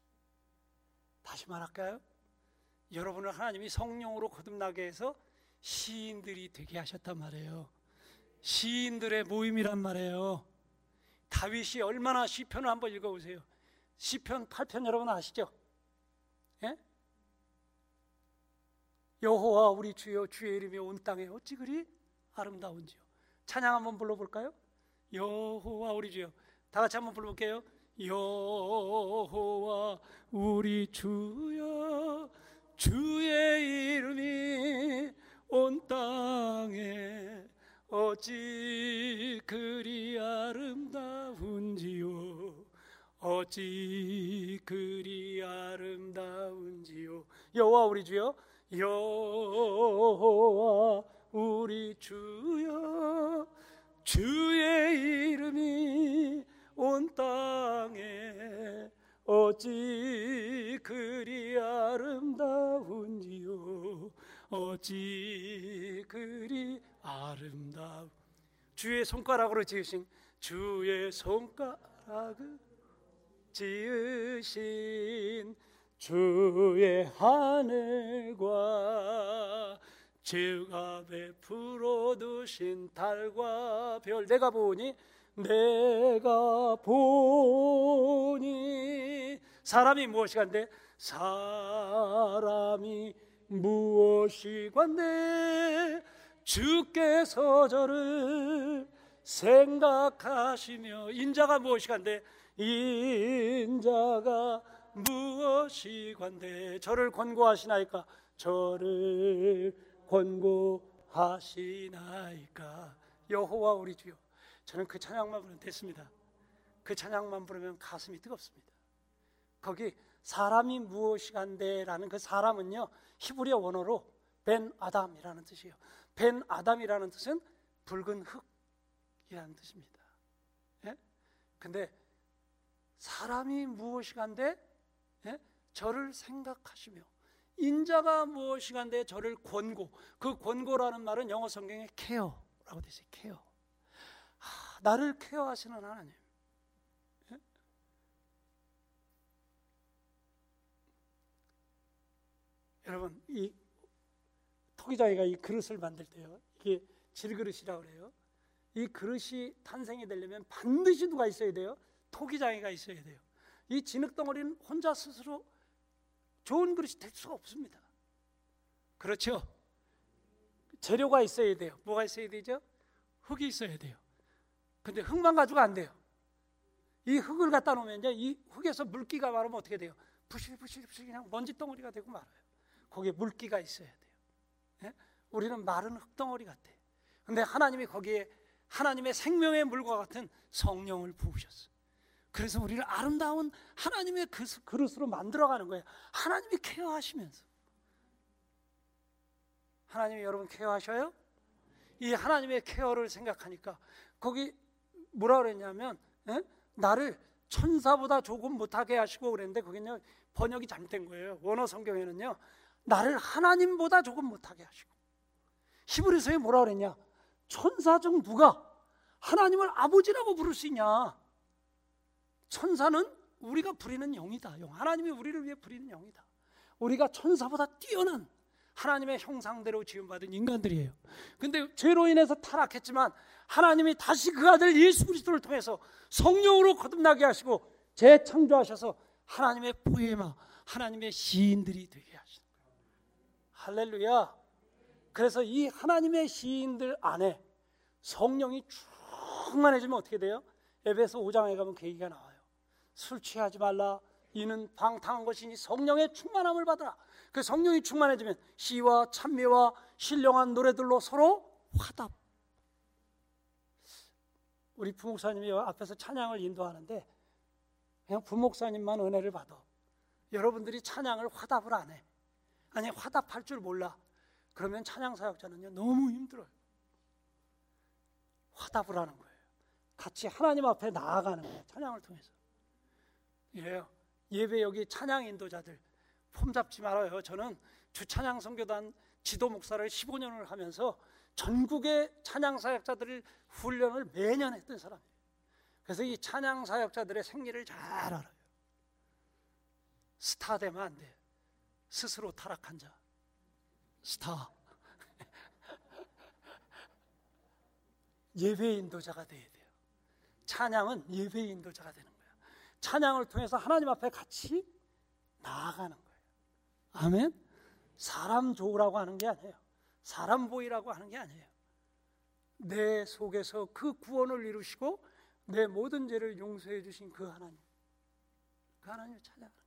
다시 말할까요? 여러분을 하나님이 성령으로 거듭나게 해서 시인들이 되게 하셨단 말이에요. 시인들의 모임이란 말이에요. 다윗이 얼마나 시편을 한번 읽어보세요. 시편 8편 여러분 아시죠? 예? 여호와 우리 주여 주의 이름이 온 땅에 어찌 그리 아름다운지요. 찬양 한번 불러볼까요? 여호와 우리 주여. 다 같이 한번 불러볼게요. 여호와 우리 주여 주의 이름이 온 땅에 어찌 그리 아름다운지요 어찌 그리 아름다운지요. 여호와 우리 주여 여호와 우리 주여 주의 이름이 온 땅에 어찌 그리 아름다운지요 어찌 그리 아름다운. 주의 손가락으로 지으신 주의 손가락을 지으신 주의 하늘과 주가 베풀어 두신 달과 별 내가 보니 사람이 무엇이간데 사람이 무엇이간데 주께서 저를 생각하시며 인자가 무엇이간데 인자가 무엇이간데 저를 권고하시나이까 저를 권고하시나이까. 여호와 우리 주여. 저는 그 찬양만 부르면 됐습니다. 그 찬양만 부르면 가슴이 뜨겁습니다. 거기 사람이 무엇이간데 라는 그 사람은요 히브리어 원어로 벤 아담이라는 뜻이에요. 벤 아담이라는 뜻은 붉은 흙이라는 뜻입니다. 예? 근데 사람이 무엇이간데 저를 생각하시며 인자가 무엇이간데 저를 권고. 그 권고라는 말은 영어 성경에 케어라고 되어 있어요. 케어. 나를 케어하시는 하나님. 예? 여러분 이 토기장이가 이 그릇을 만들 때요 이게 질그릇이라고 그래요. 이 그릇이 탄생이 되려면 반드시 누가 있어야 돼요? 토기장이가 있어야 돼요. 이 진흙덩어리는 혼자 스스로 좋은 그릇이 될 수가 없습니다. 그렇죠? 재료가 있어야 돼요. 뭐가 있어야 되죠? 흙이 있어야 돼요. 근데 흙만 가지고 안 돼요. 이 흙을 갖다 놓으면 이제 이 흙에서 물기가 마르면 어떻게 돼요? 부실부실 그냥 먼지덩어리가 되고 말아요. 거기에 물기가 있어야 돼요. 예? 우리는 마른 흙덩어리 같아. 근데 하나님이 거기에 하나님의 생명의 물과 같은 성령을 부으셨어요. 그래서 우리를 아름다운 하나님의 그 그릇으로 만들어가는 거예요. 하나님이 케어하시면서. 하나님이 여러분 케어하셔요? 이 하나님의 케어를 생각하니까 거기 뭐라 그랬냐면 나를 천사보다 조금 못하게 하시고 그랬는데 거기는 번역이 잘못된 거예요. 원어 성경에는요 나를 하나님보다 조금 못하게 하시고. 히브리서에 뭐라 그랬냐, 천사 중 누가 하나님을 아버지라고 부를 수 있냐. 천사는 우리가 부리는 영이다. 영. 하나님이 우리를 위해 부리는 영이다. 우리가 천사보다 뛰어난 하나님의 형상대로 지음받은 인간들이에요. 근데 죄로 인해서 타락했지만 하나님이 다시 그 아들 예수 그리스도를 통해서 성령으로 거듭나게 하시고 재창조하셔서 하나님의 포에마, 하나님의 시인들이 되게 하시는 거예요. 할렐루야. 그래서 이 하나님의 시인들 안에 성령이 충만해지면 어떻게 돼요? 에베소 5장에 가면 그 얘기가 나와요. 술 취하지 말라. 이는 방탕한 것이니 성령의 충만함을 받으라. 그 성령이 충만해지면 시와 찬미와 신령한 노래들로 서로 화답. 우리 부목사님이 앞에서 찬양을 인도하는데 그냥 부목사님만 은혜를 받아. 여러분들이 찬양을 화답을 안 해. 아니 화답할 줄 몰라. 그러면 찬양 사역자는요 너무 힘들어요. 화답을 하는 거예요. 같이 하나님 앞에 나아가는 거예요. 찬양을 통해서. 이래요. 예배 여기 찬양 인도자들 폼 잡지 말아요. 저는 주찬양 선교단 지도 목사를 15년을 하면서 전국의 찬양 사역자들을 훈련을 매년 했던 사람이에요. 그래서 이 찬양 사역자들의 생리를 잘 알아요. 스타 되면 안 돼. 스스로 타락한 자. 스타. 예배 인도자가 돼야 돼요. 찬양은 예배 인도자가 되는 거예요. 찬양을 통해서 하나님 앞에 같이 나아가는 거예요. 아멘. 사람 좋으라고 하는 게 아니에요. 사람 보이라고 하는 게 아니에요. 내 속에서 그 구원을 이루시고 내 모든 죄를 용서해 주신 그 하나님, 그 하나님을 찾아가는 거예요.